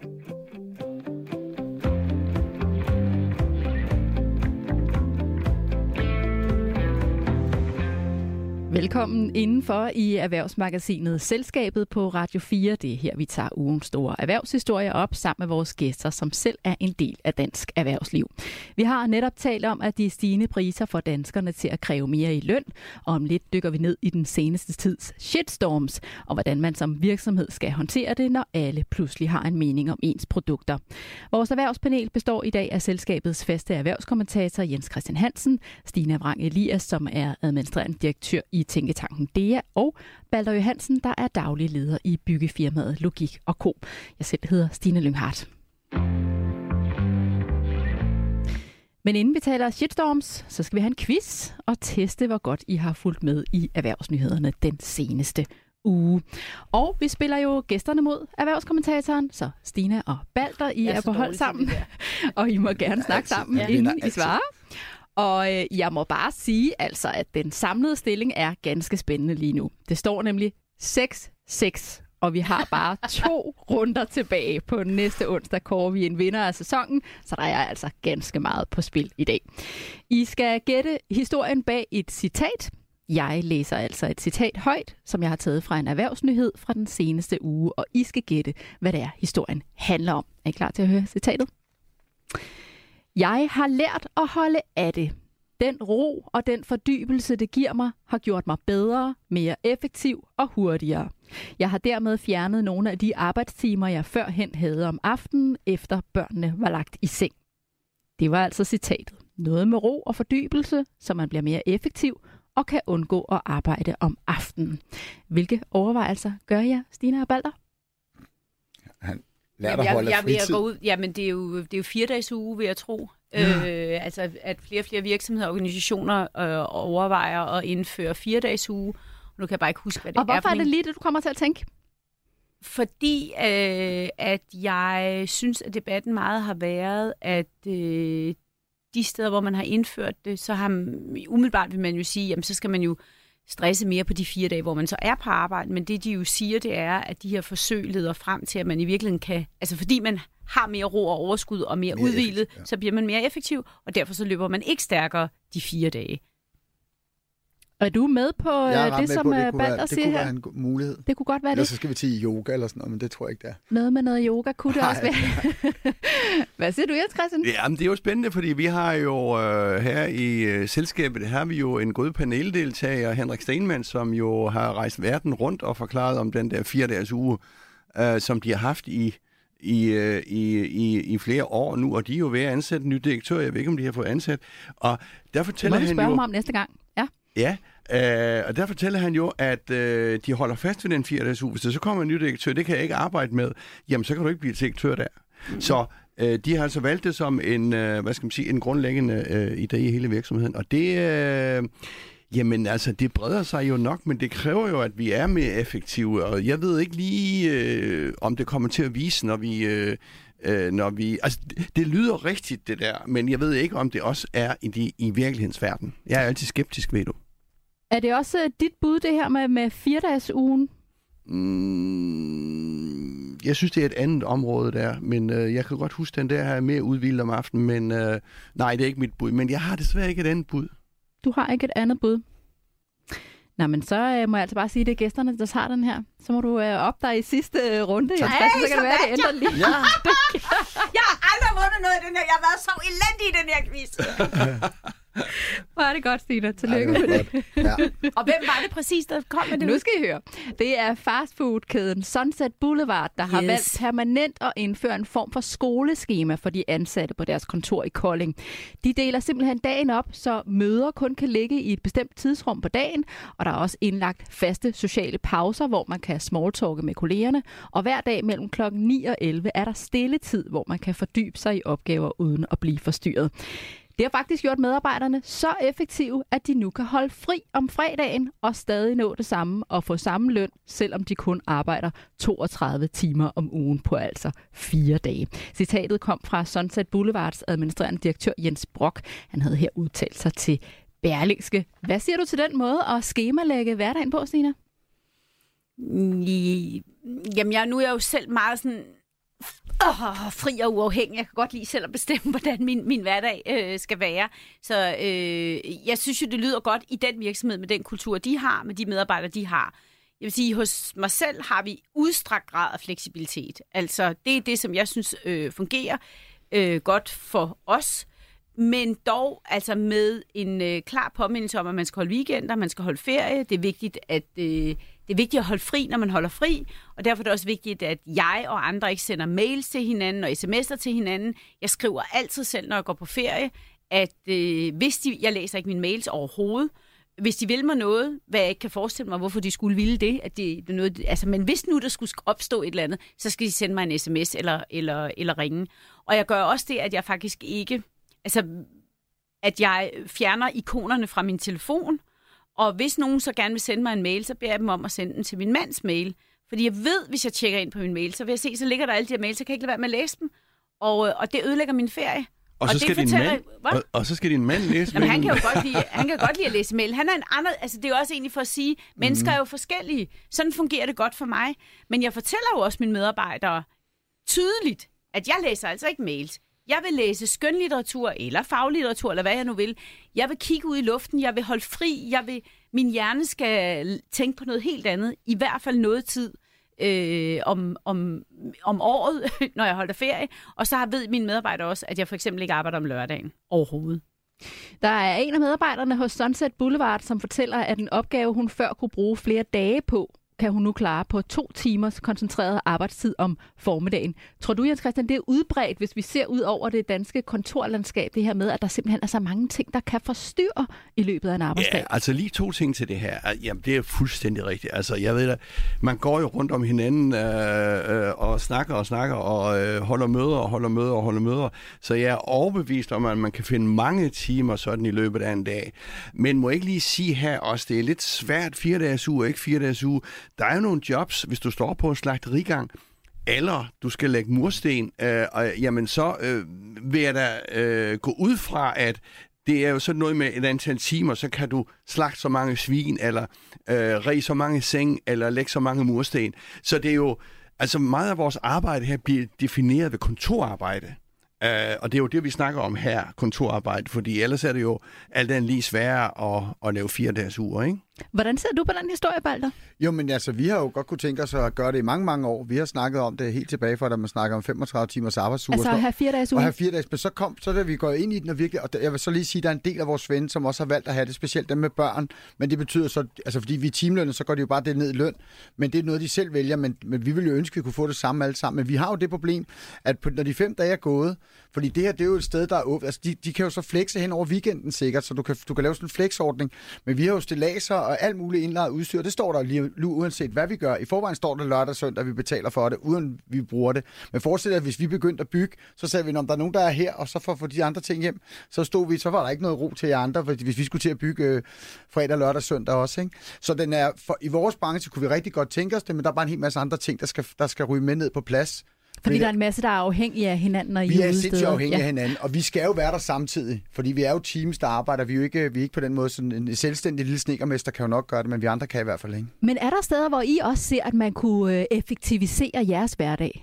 Velkommen indenfor i Erhvervsmagasinet Selskabet på Radio 4. Det er her, vi tager ugens store erhvervshistorier op sammen med vores gæster, som selv er en del af dansk erhvervsliv. Vi har netop talt om, at de stigende priser får danskerne til at kræve mere i løn, og om lidt dykker vi ned i den seneste tids shitstorms, og hvordan man som virksomhed skal håndtere det, når alle pludselig har en mening om ens produkter. Vores erhvervspanel består i dag af selskabets faste erhvervskommentator Jens Christian Hansen, Stina Vrang Elias, som er administrerende direktør i tænketanken DEA, og Balder Johansen, der er daglig leder i byggefirmaet Logik & Co. Jeg selv hedder Stine Lynghardt. Men inden vi taler shitstorms, så skal vi have en quiz og teste, hvor godt I har fulgt med i erhvervsnyhederne den seneste uge. Og vi spiller jo gæsterne mod erhvervskommentatoren, så Stina og Balder, I er på hold sammen, og I må gerne snakke sammen, inden I svarer. Og jeg må bare sige, altså, at den samlede stilling er ganske spændende lige nu. Det står nemlig 6-6, og vi har bare 2 runder tilbage. På næste onsdag kårer vi en vinder af sæsonen, så der er altså ganske meget på spil i dag. I skal gætte historien bag et citat. Jeg læser altså et citat højt, som jeg har taget fra en erhvervsnyhed fra den seneste uge, og I skal gætte, hvad det er, historien handler om. Er I klar til at høre citatet? Jeg har lært at holde af det. Den ro og den fordybelse, det giver mig, har gjort mig bedre, mere effektiv og hurtigere. Jeg har dermed fjernet nogle af de arbejdstimer, jeg førhen havde om aftenen, efter børnene var lagt i seng. Det var altså citatet. Noget med ro og fordybelse, så man bliver mere effektiv og kan undgå at arbejde om aftenen. Hvilke overvejelser gør jeg, Stina og Balder? Jamen, det er jo 4-dages uge, vil jeg tro. Altså, at flere og flere virksomheder og organisationer overvejer at indføre 4-dages uge. Nu kan jeg bare ikke huske, hvad det er. Og hvorfor er det lige det, du kommer til at tænke? Fordi at jeg synes, at debatten meget har været, at de steder, hvor man har indført det, så har umiddelbart vil man jo sige, jamen så skal man jo stresse mere på de 4 dage, hvor man så er på arbejde. Men det, de jo siger, det er, at de her forsøg leder frem til, at man i virkeligheden kan... Altså fordi man har mere ro og overskud og mere udhvilet, så bliver man mere effektiv, og derfor så løber man ikke stærkere de 4 dage. Er du med på det, som Balder siger her? Det kunne være en mulighed. Det kunne godt være det. Så skal vi til yoga eller sådan noget, men det tror jeg ikke, det er. Noget med noget yoga kunne det også være. Hvad siger du, Jens Christian? Jamen, det er jo spændende, fordi vi har jo her i selskabet, har vi jo en god paneldeltager, Henrik Stenmann, som jo har rejst verden rundt og forklaret om den der 4-dages uge, som de har haft i flere år nu, og de er jo ved at ansætte en ny direktør. Jeg ved ikke, om de har fået ansat. Og der fortæller han jo... spørge mig om næste gang. Ja, og der fortæller han jo, at de holder fast ved den 4-dages uge. Hvis der så kommer en ny direktør, det kan jeg ikke arbejde med, jamen så kan du ikke blive direktør der. Mm-hmm. Så de har altså valgt det som en, en grundlæggende idé i hele virksomheden. Og det, jamen altså, det breder sig jo nok, men det kræver jo, at vi er mere effektive. Og jeg ved ikke lige, om det kommer til at vise, når vi... Altså, det lyder rigtigt, det der, men jeg ved ikke, om det også er i virkelighedens verden. Jeg er altid skeptisk, ved du. Er det også dit bud, det her med 4-dages ugen? Jeg synes, det er et andet område der, men jeg kan godt huske, den der her mere udvildt om aftenen, men nej, det er ikke mit bud. Men jeg har desværre ikke et andet bud. Du har ikke et andet bud? Nå, men så må jeg altså bare sige, at det er gæsterne, der tager den her. Så må du op der i sidste runde. Så kan det være, det ændrer lige. Ja. Jeg har aldrig vundet noget i den her. Jeg har været så elendig i den her quiz. Hvor er det godt, Stina. Tillykke med det. Ja. Og hvem var det præcis, der kom med det? Nu skal I høre. Det er fastfood-kæden Sunset Boulevard, der har valgt permanent at indføre en form for skoleskema for de ansatte på deres kontor i Kolding. De deler simpelthen dagen op, så møder kun kan ligge i et bestemt tidsrum på dagen, og der er også indlagt faste sociale pauser, hvor man kan smalltalke med kollegerne, og hver dag mellem klokken 9 og 11 er der stille tid, hvor man kan fordybe sig i opgaver uden at blive forstyrret. Det har faktisk gjort medarbejderne så effektive, at de nu kan holde fri om fredagen og stadig nå det samme og få samme løn, selvom de kun arbejder 32 timer om ugen på altså 4 dage. Citatet kom fra Sunset Boulevards administrerende direktør Jens Brock. Han havde her udtalt sig til Berlingske. Hvad siger du til den måde at skemalægge hverdagen på, Stina? Jamen, nu er jeg jo selv meget sådan fri og uafhængig. Jeg kan godt lide selv at bestemme, hvordan min hverdag skal være. Så jeg synes jo, det lyder godt i den virksomhed med den kultur, de har, med de medarbejdere, de har. Jeg vil sige, hos mig selv har vi udstrakt grad af fleksibilitet. Altså, det er det, som jeg synes fungerer godt for os. Men dog altså med en klar påmindelse om, at man skal holde weekender, man skal holde ferie. Det er vigtigt at holde fri, når man holder fri. Og derfor er det også vigtigt, at jeg og andre ikke sender mails til hinanden og sms'er til hinanden. Jeg skriver altid selv, når jeg går på ferie, at jeg læser ikke mine mails overhovedet. Hvis de vil mig noget, hvad jeg ikke kan forestille mig, hvorfor de skulle ville det, at det er noget, altså, men hvis nu der skulle opstå et eller andet, så skal de sende mig en sms eller ringe. Og jeg gør også det, at jeg faktisk ikke, altså, at jeg fjerner ikonerne fra min telefon, og hvis nogen så gerne vil sende mig en mail, så beder jeg dem om at sende den til min mands mail. Fordi jeg ved, hvis jeg tjekker ind på min mail, så vil jeg se, så ligger der alle de her mails, så kan jeg ikke lade være med at læse dem. Og det ødelægger min ferie. Og så skal din mand læse mailen. Han kan godt lide at læse mail. Han er en anden, altså det er jo også egentlig for at sige, mennesker er jo forskellige. Sådan fungerer det godt for mig. Men jeg fortæller jo også mine medarbejdere tydeligt, at jeg læser altså ikke mails. Jeg vil læse skønlitteratur eller faglitteratur, eller hvad jeg nu vil. Jeg vil kigge ud i luften, jeg vil holde fri, min hjerne skal tænke på noget helt andet. I hvert fald noget tid om året, når jeg holder ferie. Og så ved mine medarbejdere også, at jeg for eksempel ikke arbejder om lørdagen overhovedet. Der er en af medarbejderne hos Sunset Boulevard, som fortæller, at en opgave, hun før kunne bruge flere dage på, kan hun nu klare på 2 timers koncentreret arbejdstid om formiddagen. Tror du, Jens Christian, det er udbredt, hvis vi ser ud over det danske kontorlandskab, det her med, at der simpelthen er så mange ting, der kan forstyrre i løbet af en arbejdsdag? Ja, altså lige 2 ting til det her. Jamen, det er fuldstændig rigtigt. Altså, jeg ved at man går jo rundt om hinanden og snakker og holder møder. Så jeg er overbevist om, at man kan finde mange timer sådan i løbet af en dag. Men må jeg ikke lige sige her også, det er lidt svært 4 dages uge, ikke 4 dages uge. Der er jo nogle jobs, hvis du står på en slagterigang, eller du skal lægge mursten, jamen så vil jeg da gå ud fra, at det er jo sådan noget med et antal timer, så kan du slagte så mange svin, eller ræse så mange seng, eller lægge så mange mursten. Så det er jo, altså meget af vores arbejde her bliver defineret ved kontorarbejde. Og det er jo det, vi snakker om her, kontorarbejde, fordi ellers er det jo alt andet lige sværere at lave 4 dages uger, ikke? Hvordan ser du på den historie, Balder? Jo, men altså, vi har jo godt kunne tænke os at gøre det i mange, mange år. Vi har snakket om det helt tilbage fra, da man snakker om 35 timers arbejdsuge. Altså at have 4 dages uge? Og have 4 dages, men så da vi går ind i den, og virkelig, og jeg vil så lige sige, at der er en del af vores venner, som også har valgt at have det, specielt dem med børn. Men det betyder så, altså fordi vi er timelønnet, så går det jo bare det ned i løn. Men det er noget, de selv vælger, men vi vil jo ønske, at vi kunne få det samme alle sammen. Men vi har jo det problem, at når de 5 dage er gået, fordi det her, det er jo et sted, der er åbent. Altså, de kan jo så flexe hen over weekenden sikkert, så du kan lave sådan en flexordning. Men vi har jo stilladser og alt muligt indlejet udstyr. Det står der lige uanset hvad vi gør. I forvejen står der lørdag og søndag, vi betaler for det, uden vi bruger det. Men forestil dig, at hvis vi begyndte at bygge, så sagde vi, om der er nogen, der er her, og så for at få de andre ting hjem, så var der ikke noget ro til jer andre, hvis vi skulle til at bygge fredag, lørdag og søndag også. Ikke? Så den er, i vores branche kunne vi rigtig godt tænke os det, men der er bare en hel masse andre ting, der skal ryge med ned på plads. Fordi der er en masse, der er afhængige af hinanden. Og vi er sindssygt afhængige af hinanden, og vi skal jo være der samtidig, fordi vi er jo teams, der arbejder. Vi er ikke på den måde, sådan en selvstændig lille snedkermester kan jo nok gøre det, men vi andre kan i hvert fald ikke. Men er der steder, hvor I også ser, at man kunne effektivisere jeres hverdag?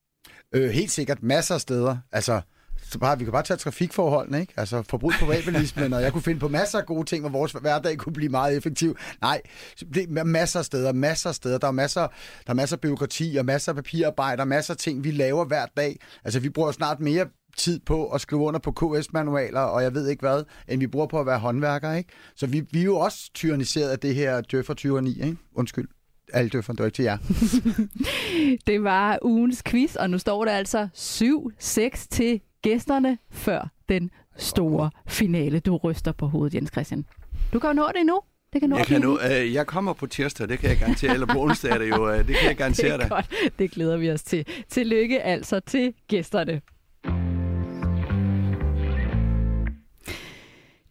Helt sikkert. Masser af steder. Altså, vi kan bare tage trafikforholdene, ikke? Altså forbrud på privatbilismen, og jeg kunne finde på masser af gode ting, hvor vores hverdag kunne blive meget effektiv. Nej, det er masser af steder. Der er masser af bureaukrati og masser af papirarbejde og masser af ting, vi laver hver dag. Altså, vi bruger snart mere tid på at skrive under på KS-manualer, og jeg ved ikke hvad, end vi bruger på at være håndværker, ikke? Så vi er jo også tyranniseret af det her døffer 2009, ikke? Undskyld. Alle døfferne, det var ikke til jer. Det var ugens quiz, og nu står det altså 7-6 til gæsterne før den store finale. Du ryster på hovedet, Jens Christian. Du kan jo nå det nu. Jeg kommer på tirsdag, det kan jeg garantere. Eller på onsdag er det jo, det kan jeg garantere dig. Det er godt. Det glæder vi os til. Tillykke altså til gæsterne.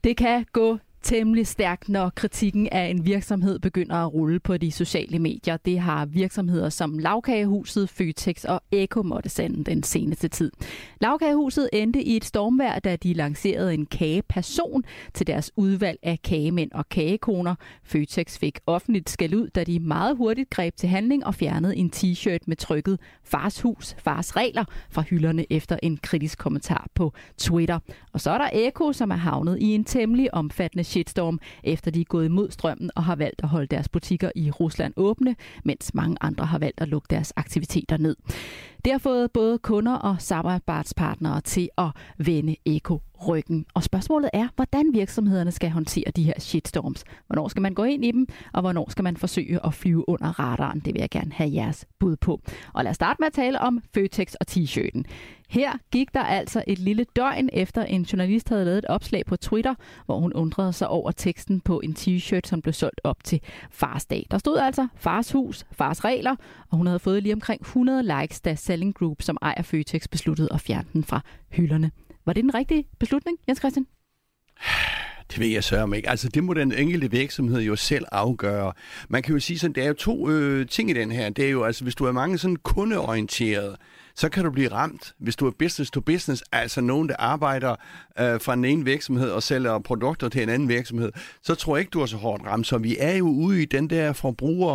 Det kan gå temmelig stærkt, når kritikken af en virksomhed begynder at rulle på de sociale medier. Det har virksomheder som Lagkagehuset, Føtex og Eko måtte sande den seneste tid. Lagkagehuset endte i et stormvejr, da de lancerede en kageperson til deres udvalg af kagemænd og kagekoner. Føtex fik offentligt skældud, da de meget hurtigt greb til handling og fjernede en t-shirt med trykket Fars hus, fars regler fra hylderne efter en kritisk kommentar på Twitter. Og så er der Eko, som er havnet i en temmelig omfattende shitstorm, efter de er gået imod strømmen og har valgt at holde deres butikker i Rusland åbne, mens mange andre har valgt at lukke deres aktiviteter ned. Det har fået både kunder og samarbejdspartnere til at vende Eko ryggen. Og spørgsmålet er, hvordan virksomhederne skal håndtere de her shitstorms. Hvornår skal man gå ind i dem, og hvornår skal man forsøge at flyve under radaren? Det vil jeg gerne have jeres bud på. Og lad os starte med at tale om Føtex og t-shirten. Her gik der altså et lille døgn efter en journalist havde lavet et opslag på Twitter, hvor hun undrede sig over teksten på en t-shirt, som blev solgt op til Fars Dag. Der stod altså Fars hus, fars regler, og hun havde fået lige omkring 100 likes, da Selling Group, som ejer Føtex, besluttede at fjerne den fra hylderne. Var det den rigtige beslutning, Jens Christian? Det ved jeg sørge ikke. Altså, det må den enkelte virksomhed jo selv afgøre. Man kan jo sige sådan, der er jo to ting i den her. Det er jo, altså, hvis du er mange sådan kundeorienteret, så kan du blive ramt. Hvis du er business to business, altså nogen, der arbejder fra en ene virksomhed og sælger produkter til en anden virksomhed, så tror jeg ikke, du er så hårdt ramt. Så vi er jo ude i den der forbruger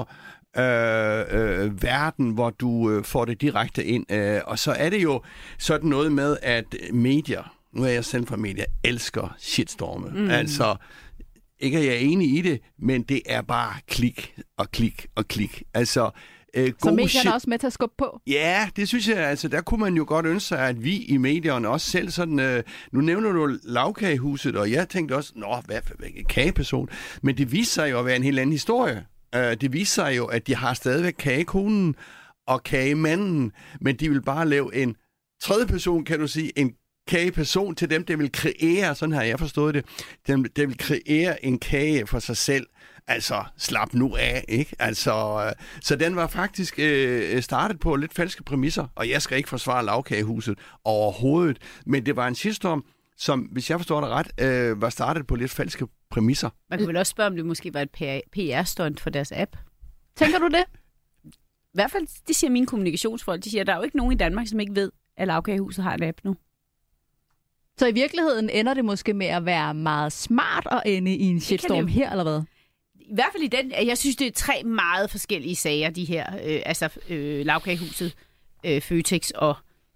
verden, hvor du får det direkte ind. Og så er det jo sådan noget med, at medier, nu er jeg selv fra medier, elsker shitstorme. Altså, ikke er jeg enig i det, men det er bare klik og klik og klik. Altså, så medierne er også med til at skubbe på? Ja, det synes jeg, altså der kunne man jo godt ønske sig, at vi i medierne også selv sådan, nu nævner du Lagkagehuset, og jeg tænkte også, hvad en kageperson, men det viser sig jo at være en helt anden historie. Det viser sig jo, at de har stadigvæk kagekonen og kagemanden, men de vil bare lave en tredje person, kan du sige, en kageperson til dem, der vil kreere, sådan har jeg forstået det, dem, der vil kreere en kage for sig selv. Altså, slap nu af, ikke? Altså, så den var faktisk startet på lidt falske præmisser, og jeg skal ikke forsvare Lagkagehuset overhovedet, men det var en shitstorm, som, hvis jeg forstår det ret, var startet på lidt falske præmisser. Man kunne vel også spørge, om det måske var et PR-stunt for deres app. Tænker du det? I hvert fald, det siger mine kommunikationsfolk. De siger, at der er jo ikke nogen i Danmark, som ikke ved, at Lagkagehuset har en app nu. Så i virkeligheden ender det måske med at være meget smart at ende i en shitstorm her, eller hvad? I hvert fald i den, jeg synes, det er 3 meget forskellige sager, de her, Lagkagehuset, Føtex og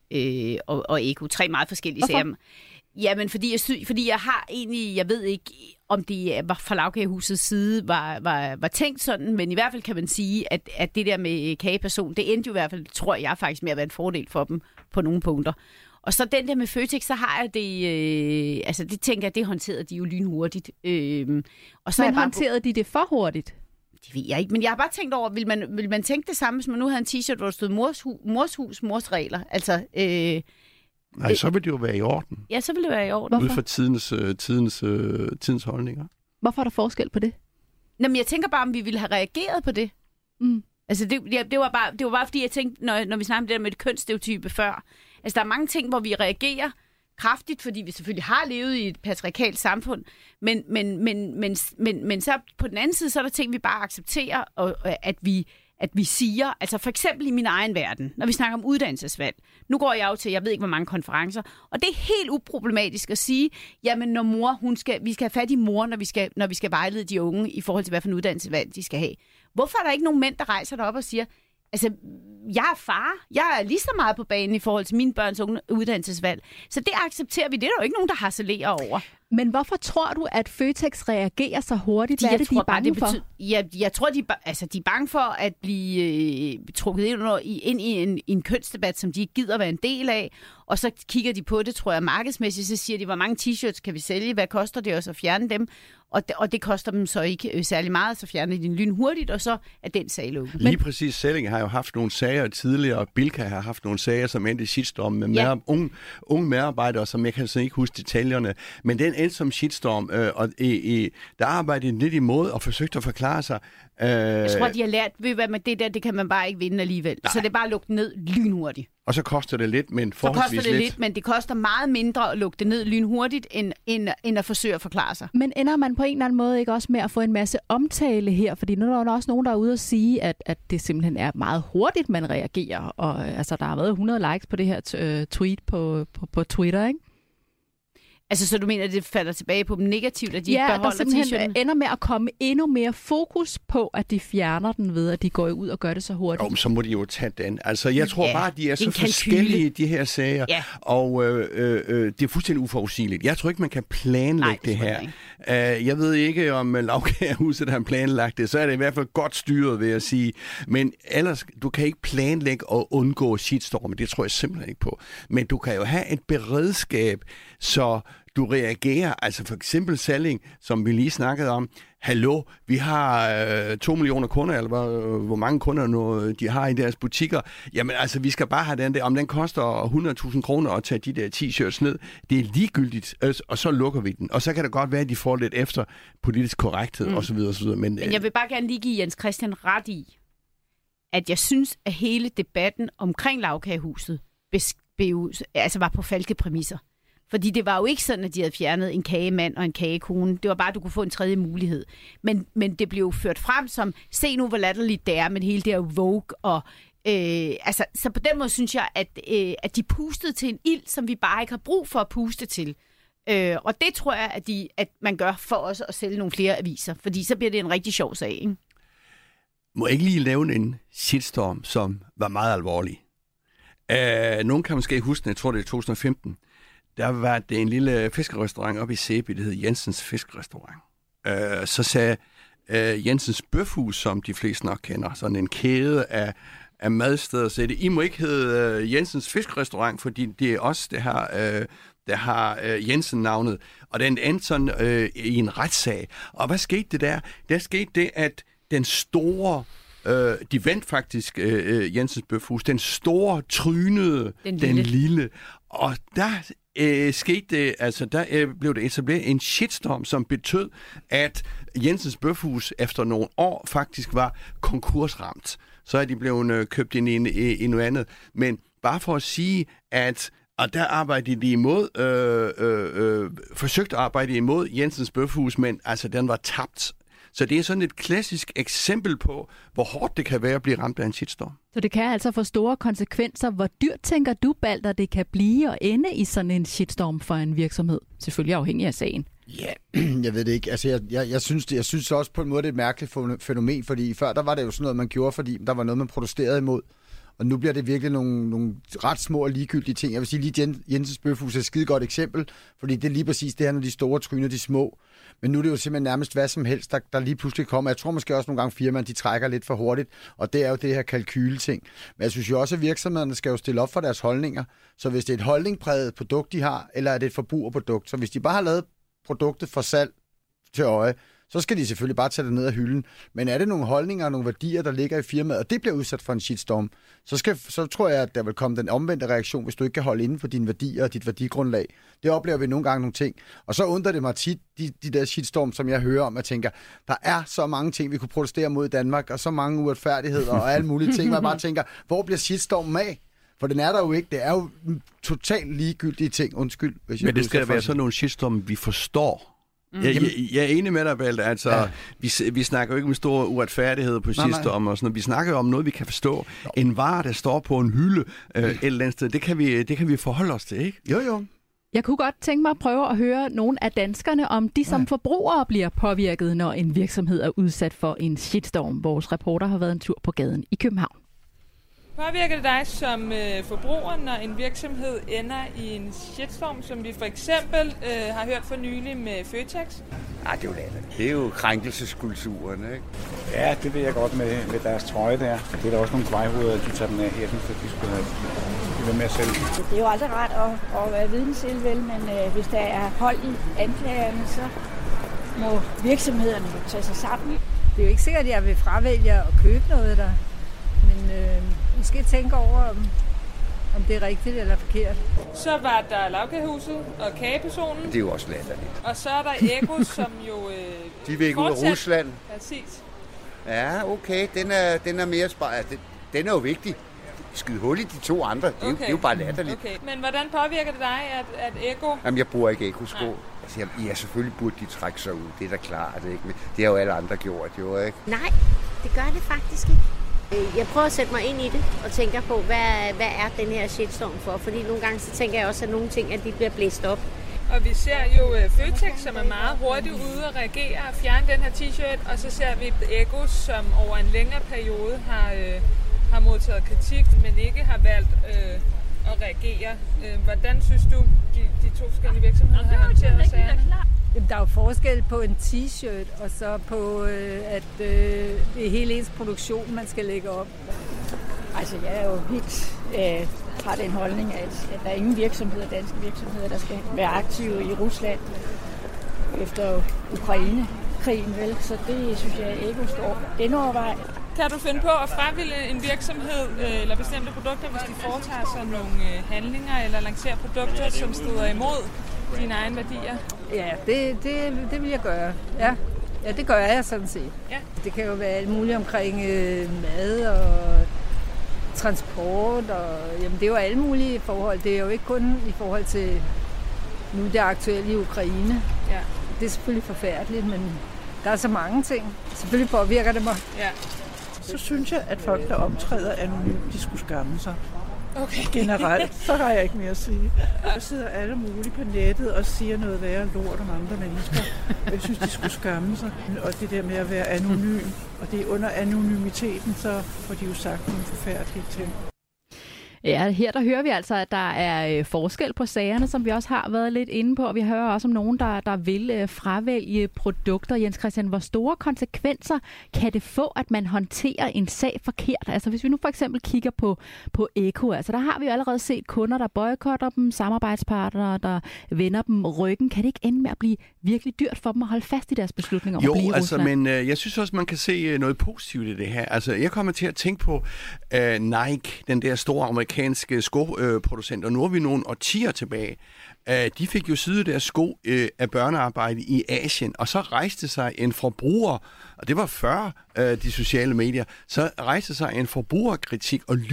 Eko. 3 meget forskellige sager. Jamen, fordi jeg har egentlig, jeg ved ikke, om det fra Lagkagehusets side var tænkt sådan, men i hvert fald kan man sige, at det der med kageperson, det endte jo i hvert fald, tror jeg faktisk, med at være en fordel for dem på nogle punkter. Og så den der med Føtex, så har jeg det, det tænker jeg, det håndterede de jo lynhurtigt. Og så men håndterede de det for hurtigt? Det ved jeg ikke, men jeg har bare tænkt over, vil man tænke det samme, hvis man nu havde en t-shirt, hvor der stod mors hus, mors regler? Altså, nej, så vil det jo være i orden. Ja, så vil det være i orden. Ud fra tidens holdninger. Hvorfor er der forskel på det? Jamen, jeg tænker bare, om vi ville have reageret på det. Altså, det var bare fordi, jeg tænkte, når vi snakker om det der med det kønsstereotype før, altså, der er mange ting, hvor vi reagerer kraftigt, fordi vi selvfølgelig har levet i et patriarkalt samfund, men så på den anden side, så er der ting, vi bare accepterer, og at vi siger, altså for eksempel i min egen verden, når vi snakker om uddannelsesvalg. Nu går jeg jo til, jeg ved ikke, hvor mange konferencer, og det er helt uproblematisk at sige, jamen når mor, vi skal have fat i mor, når vi skal vejlede de unge i forhold til, hvad for en uddannelsesvalg de skal have. Hvorfor er der ikke nogen mænd, der rejser derop og siger, altså, jeg er far. Jeg er lige så meget på banen i forhold til mine børns uddannelsesvalg. Så det accepterer vi. Det er der jo ikke nogen, der harcelerer over. Men hvorfor tror du, at Føtex reagerer så hurtigt? Hvad er det, de er bange for? Jeg tror, de er bange for at blive trukket ind i en kønsdebat, som de ikke gider være en del af. Og så kigger de på det, tror jeg, markedsmæssigt. Så siger de, hvor mange t-shirts kan vi sælge? Hvad koster det også at fjerne dem? Og det koster dem så ikke særlig meget, så fjerner de den lynhurtigt, og så er den sag lukket. Lige præcis. Selling har jo haft nogle sager tidligere, og Bilka har haft nogle sager, som endte i shitstorm med unge medarbejdere, som jeg kan så ikke huske detaljerne. Men den endte som shitstorm, og der arbejdede lidt imod og forsøgte at forklare sig, Jeg tror, de har lært, med det kan man bare ikke vinde alligevel. Nej. Så det er bare at lukke ned lynhurtigt. Og så koster det lidt, men forholdsvis lidt. Men det koster meget mindre at lukke det ned lynhurtigt, end at forsøge at forklare sig. Men ender man på en eller anden måde ikke også med at få en masse omtale her? Fordi nu er der også nogen, der er ude og sige, at det simpelthen er meget hurtigt, man reagerer. Og altså, der har været 100 likes på det her tweet på Twitter, ikke? Altså, så du mener, at det falder tilbage på dem negativt, at de ikke beholder t-shirten? Ja, der simpelthen ender med at komme endnu mere fokus på, at de fjerner den ved, at de går ud og gør det så hurtigt. Jo, så må de jo tage den. Altså, jeg tror bare, at de er så forskellige, de her sager. Ja. Og det er fuldstændig uforudsigeligt. Jeg tror ikke, man kan planlægge det her. Jeg ved ikke, om Lagkagehuset har planlagt det. Så er det i hvert fald godt styret, vil jeg sige. Men ellers, du kan ikke planlægge og undgå shitstorm. Det tror jeg simpelthen ikke på. Men du kan jo have et beredskab, så du reagerer, altså for eksempel Salling, som vi lige snakkede om. Hallo, vi har 2 millioner kunder, eller hvor mange kunder nu de har i deres butikker. Jamen altså, vi skal bare have den der, om den koster 100.000 kroner at tage de der t-shirts ned. Det er ligegyldigt, og så lukker vi den. Og så kan det godt være, at de får lidt efter politisk korrekthed osv. osv. Men jeg vil bare gerne lige give Jens Christian ret i, at jeg synes, at hele debatten omkring Lagkagehuset var på falske præmisser. Fordi det var jo ikke sådan, at de havde fjernet en kagemand og en kagekone. Det var bare, at du kunne få en tredje mulighed. Men det blev jo ført frem som, se nu, hvor latterligt det er med hele det her Vogue. Og, så på den måde synes jeg, at de pustede til en ild, som vi bare ikke har brug for at puste til. Og det tror jeg, at man gør for os at sælge nogle flere aviser. Fordi så bliver det en rigtig sjov sag, ikke? Må jeg ikke lige lave en shitstorm, som var meget alvorlig? Nogen kan måske huske, jeg tror det er 2015. Der var det en lille fiskerestaurant oppe i Sæby, det hed Jensens Fiskerestaurant. Så sagde Jensens Bøfhus, som de fleste nok kender, sådan en kæde af madsteder, så det, I må ikke hedde Jensens Fiskerestaurant, fordi det er os, der har Jensen-navnet. Og den endte sådan i en retssag. Og hvad skete det der? Der skete det, at den store... de vandt faktisk Jensens Bøfhus. Den store trynede den lille. Og der skete det, altså der blev det etableret en shitstorm, som betød, at Jensens Bøfhus efter nogle år faktisk var konkursramt. Så er de blevet købt ind i noget andet. Men bare for at sige, at og der arbejdede de imod, forsøgte at arbejde imod Jensens Bøfhus, men altså den var tabt. Så det er sådan et klassisk eksempel på, hvor hårdt det kan være at blive ramt af en shitstorm. Så det kan altså få store konsekvenser. Hvor dyrt tænker du, Balder, det kan blive at ende i sådan en shitstorm for en virksomhed? Selvfølgelig afhængig af sagen. Ja, jeg ved det ikke. Altså, jeg synes også på en måde, det er et mærkeligt fænomen, fordi før der var det jo sådan noget, man gjorde, fordi der var noget, man protesterede imod. Og nu bliver det virkelig nogle ret små og ligegyldige ting. Jeg vil sige lige, Jensens Bøfhus er et skide godt eksempel, fordi det er lige præcis det her, når de store tryner de små. Men nu er det jo simpelthen nærmest hvad som helst, der lige pludselig kommer. Jeg tror måske også nogle gange firmaerne, de trækker lidt for hurtigt, og det er jo det her kalkyleting. Men jeg synes jo også, at virksomhederne skal jo stille op for deres holdninger. Så hvis det er et holdningpræget produkt, de har, eller er det et forbrugerprodukt, så hvis de bare har lavet produktet for salg til øje, så skal de selvfølgelig bare tage det ned af hylden. Men er det nogle holdninger og nogle værdier, der ligger i firmaet, og det bliver udsat for en shitstorm, så tror jeg, at der vil komme den omvendte reaktion, hvis du ikke kan holde inden for dine værdier og dit værdigrundlag. Det oplever vi nogle gange nogle ting. Og så undrer det mig tit, de der shitstorm, som jeg hører om, at tænker, der er så mange ting, vi kunne protestere mod i Danmark, og så mange uretfærdigheder og alle mulige ting, hvor jeg bare tænker, hvor bliver shitstormen af? For den er der jo ikke. Det er jo totalt ligegyldige ting. Undskyld, hvis jeg men det skal være sådan nogle shitstorm, vi forstår. Jeg er enig med dig, Balder. Altså, ja. vi snakker jo ikke om stor uretfærdighed på shitstorm og sådan noget. Vi snakker jo om noget, vi kan forstå. En vare, der står på en hylde et eller andet sted, det kan vi forholde os til, ikke? Jo. Jeg kunne godt tænke mig at prøve at høre nogle af danskerne, om de som forbrugere bliver påvirket, når en virksomhed er udsat for en shitstorm. Vores reporter har været en tur på gaden i København. Påvirker det dig som forbruger, når en virksomhed ender i en shitstorm, som vi for eksempel har hørt for nylig med Føtex? Nej, det er jo latterligt. Det er jo krænkelseskulturen, ikke? Ja, det ved jeg godt med deres trøje der. Det er der også nogle kvejhoveder, de tager den af her, så de skulle være med at sælge. Det er jo aldrig rart at være vidensel, vel, men hvis der er hold i anklagerne, så må virksomhederne tage sig sammen. Det er jo ikke sikkert, at jeg vil fravælge at købe noget der. Men vi skal tænke over, om det er rigtigt eller forkert. Så var der Lagkagehuset og Kagepersonen. Det er jo også latterligt. Og så er der Ego, som jo... de vil ikke ud af Rusland. Præcis. Ja, okay. Den er mere den er jo vigtig. Skide hul i de 2 andre. Det er jo bare latterligt. Okay. Men hvordan påvirker det dig, at Ego... Jamen, jeg bruger ikke Ego-sko. Altså, ja, selvfølgelig burde de trække sig ud. Det er da klart, ikke? Men det har jo alle andre gjort, jo, ikke? Nej, det gør det faktisk ikke. Jeg prøver at sætte mig ind i det og tænker på, hvad er den her shitstorm for? Fordi nogle gange så tænker jeg også, at nogle ting, at de bliver blæst op. Og vi ser jo Føtex, som er meget hurtigt ude og reagere og fjerne den her t-shirt. Og så ser vi Ego, som over en længere periode har modtaget kritik, men ikke har valgt at reagere. Hvordan synes du, de 2 forskellige virksomheder har håndteret sagerne? Der er jo forskel på en t-shirt, og så på, at det er hele ens produktion, man skal lægge op. Altså, jeg er jo helt har den holdning, at der er ingen danske virksomheder, der skal være aktive i Rusland efter Ukraine-krigen, vel? Så det synes jeg ikke står genovervejet. Kan du finde på at fravælge en virksomhed eller bestemte produkter, hvis de foretager sig nogle handlinger eller lancerer produkter, som strider imod dine egne værdier? Ja, det vil jeg gøre. Ja, det gør jeg sådan set. Ja. Det kan jo være alt muligt omkring mad og transport, og jamen, det er jo alle mulige forhold. Det er jo ikke kun i forhold til nu det aktuelle i Ukraine. Ja. Det er selvfølgelig forfærdeligt, men der er så mange ting. Selvfølgelig påvirker det mig. Ja. Så synes jeg, at folk, der optræder anonymt, de skulle skamme sig. Okay. Generelt, så har jeg ikke mere at sige. Der sidder alle mulige på nettet og siger noget værre lort om andre mennesker. Jeg synes, de skulle skamme sig. Og det der med at være anonym, og det er under anonymiteten, så får de jo sagt nogle forfærdelige ting. Ja, her der hører vi altså, at der er forskel på sagerne, som vi også har været lidt inde på, og vi hører også om nogen, der vil fravælge produkter. Jens Christian, hvor store konsekvenser kan det få, at man håndterer en sag forkert? Altså hvis vi nu for eksempel kigger på Eko, altså der har vi jo allerede set kunder, der boykotter dem, samarbejdspartnere, der vender dem ryggen. Kan det ikke ende med at blive virkelig dyrt for dem at holde fast i deres beslutning om at blive i Rusland? Men jeg synes også, man kan se noget positivt i det her. Altså jeg kommer til at tænke på Nike, den der store amerikanske skoproducenter. Nu er vi nogle årtier tilbage. De fik jo syet deres sko af børnearbejde i Asien, og så rejste sig en forbruger, og det var før de sociale medier, så rejste sig en forbrugerkritik, og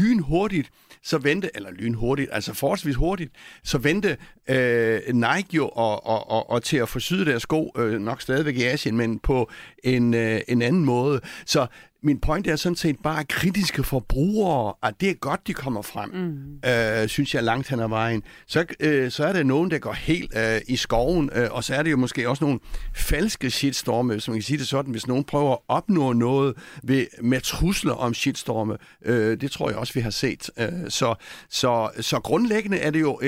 forholdsvis hurtigt, så vendte Nike jo og til at få syet deres sko, nok stadigvæk i Asien, men på en anden måde. Så min point er sådan set bare, at kritiske forbrugere, at det er godt, de kommer frem, synes jeg langt hen ad vejen. Så er der nogen, der går helt i skoven, og så er det jo måske også nogle falske shitstorme, som man kan sige det sådan, hvis nogen prøver at opnå noget med trusler om shitstorme. Det tror jeg også, vi har set. Så grundlæggende er det jo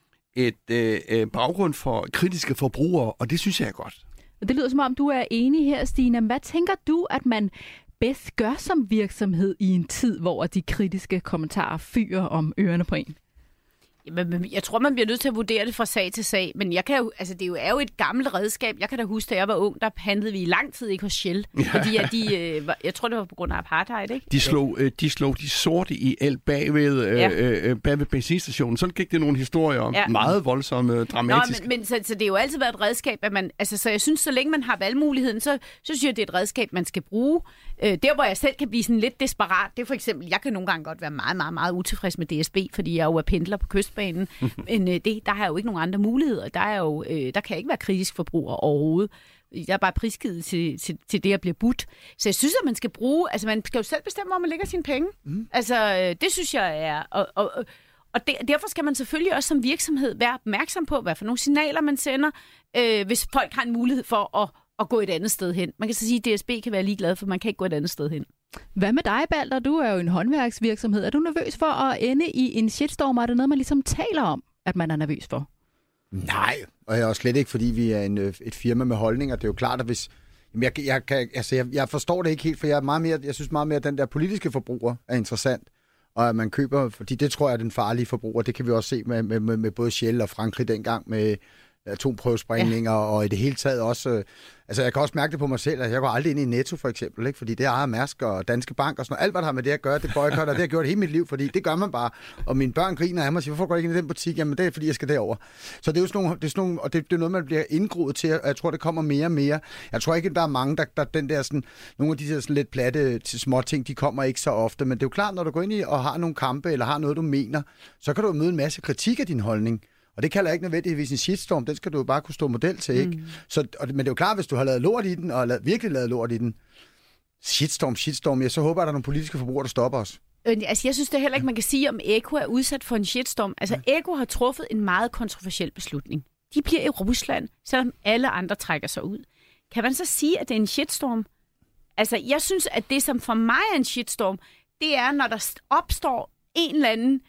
et baggrund for kritiske forbrugere, og det synes jeg er godt. Det lyder som om, du er enig her, Stine. Hvad tænker du, at man bedst gør som virksomhed i en tid, hvor de kritiske kommentarer fyrer om ørerne på en? Jamen, jeg tror, man bliver nødt til at vurdere det fra sag til sag, men jeg kan jo, altså, det er jo et gammelt redskab. Jeg kan da huske, da jeg var ung, der handlede vi i lang tid ikke hos Shell, fordi at jeg tror, det var på grund af apartheid, ikke? De slog de sorte i el bagved benzinstationen. Sådan gik det nogle historier om. Ja. Meget voldsomme, dramatiske. Men så det har jo altid været et redskab, at man, altså, så jeg synes, så længe man har valgmuligheden, så synes jeg, det er et redskab, man skal bruge. Der, hvor jeg selv kan blive sådan lidt desperat, det er for eksempel, jeg kan nogle gange godt være meget, meget, meget utilfreds med DSB, fordi jeg jo er pendler på kystbanen, men der har jeg jo ikke nogen andre muligheder. Der kan jeg ikke være kritisk forbruger overhovedet. Jeg er bare prisgivet til det at blive budt. Så jeg synes, at man skal bruge, altså man skal jo selv bestemme, hvor man lægger sine penge. Altså, det synes jeg er, og derfor skal man selvfølgelig også som virksomhed være opmærksom på, hvad for nogle signaler man sender, hvis folk har en mulighed for at gå et andet sted hen. Man kan så sige, at DSB kan være ligeglad, for man kan ikke gå et andet sted hen. Hvad med dig, Balder? Du er jo en håndværksvirksomhed. Er du nervøs for at ende i en shitstorm? Er det noget, man ligesom taler om, at man er nervøs for? Nej, og jeg er også slet ikke, fordi vi er et firma med holdninger. Det er jo klart, at hvis... Jeg forstår det ikke helt, for jeg synes meget mere, at den der politiske forbruger er interessant. Og at man køber, fordi det tror jeg er den farlige forbruger. Det kan vi også se med både Shell og Frankrig dengang med atomprøvesprængninger, og i det hele taget også... altså, jeg kan også mærke det på mig selv, at jeg går aldrig ind i Netto, for eksempel, ikke? Fordi det ejer Mærsk og Danske Bank og sådan noget. Alt, hvad der har med det at gøre, det boykotter, det har jeg gjort hele mit liv, fordi det gør man bare. Og mine børn griner af mig og siger, hvorfor går jeg ikke ind i den butik? Jamen, det er, fordi jeg skal derover. Så det er jo sådan nogle, og det er noget, man bliver indgroet til, og jeg tror, det kommer mere og mere. Jeg tror ikke, der er mange, der den der sådan... Nogle af de der sådan lidt platte små ting, de kommer ikke så ofte, men det er jo klart, når du går ind i og har nogle kampe, eller har noget, du mener, så kan du møde en masse kritik af din holdning. Og det kalder jeg ikke nødvendigvis en shitstorm, den skal du jo bare kunne stå model til, ikke? Så, men det er jo klart, hvis du har lavet lort i den, og virkelig lavet lort i den, shitstorm, så håber jeg, at der er nogle politiske forbrugere, der stopper os. Altså, jeg synes det heller ikke, man kan sige, om Eko er udsat for en shitstorm. Altså, Eko har truffet en meget kontroversiel beslutning. De bliver i Rusland, selvom alle andre trækker sig ud. Kan man så sige, at det er en shitstorm? Altså, jeg synes, at det, som for mig er en shitstorm, det er, når der opstår en eller anden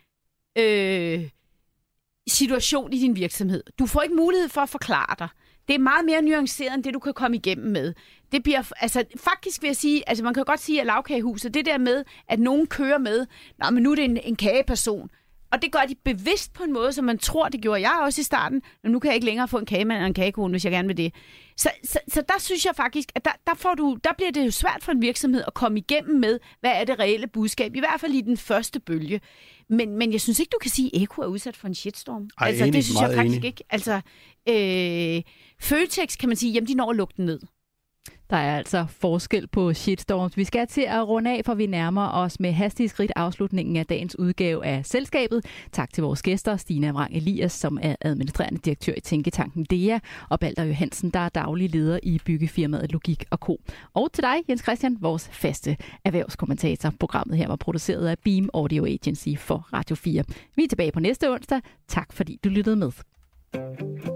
situation i din virksomhed. Du får ikke mulighed for at forklare dig. Det er meget mere nuanceret, end det, du kan komme igennem med. Det bliver, altså, faktisk vil jeg sige, altså man kan godt sige, at lavkagehuset, det der med, at nogen kører med, men nu er det en kageperson. Og det gør de bevidst på en måde, som man tror, det gjorde jeg også i starten. Men nu kan jeg ikke længere få en kagemand eller en kagekone, hvis jeg gerne vil det. Så der synes jeg faktisk, at der bliver det jo svært for en virksomhed at komme igennem med, hvad er det reelle budskab. I hvert fald i den første bølge. Men jeg synes ikke, du kan sige, at Eko er udsat for en shitstorm. Altså, enig, det synes jeg faktisk enig. ikke. Altså, Føtex kan man sige, jamen de når at lukke den ned. Der er altså forskel på shitstorms. Vi skal til at runde af, for vi nærmer os med hastige skridt afslutningen af dagens udgave af Selskabet. Tak til vores gæster, Stina Vrang Elias, som er administrerende direktør i Tænketanken DEA, og Balder Johansen, der er daglig leder i byggefirmaet Logik & Co. Og til dig, Jens Christian, vores faste erhvervskommentator. Programmet her var produceret af Beam Audio Agency for Radio 4. Vi er tilbage på næste onsdag. Tak fordi du lyttede med.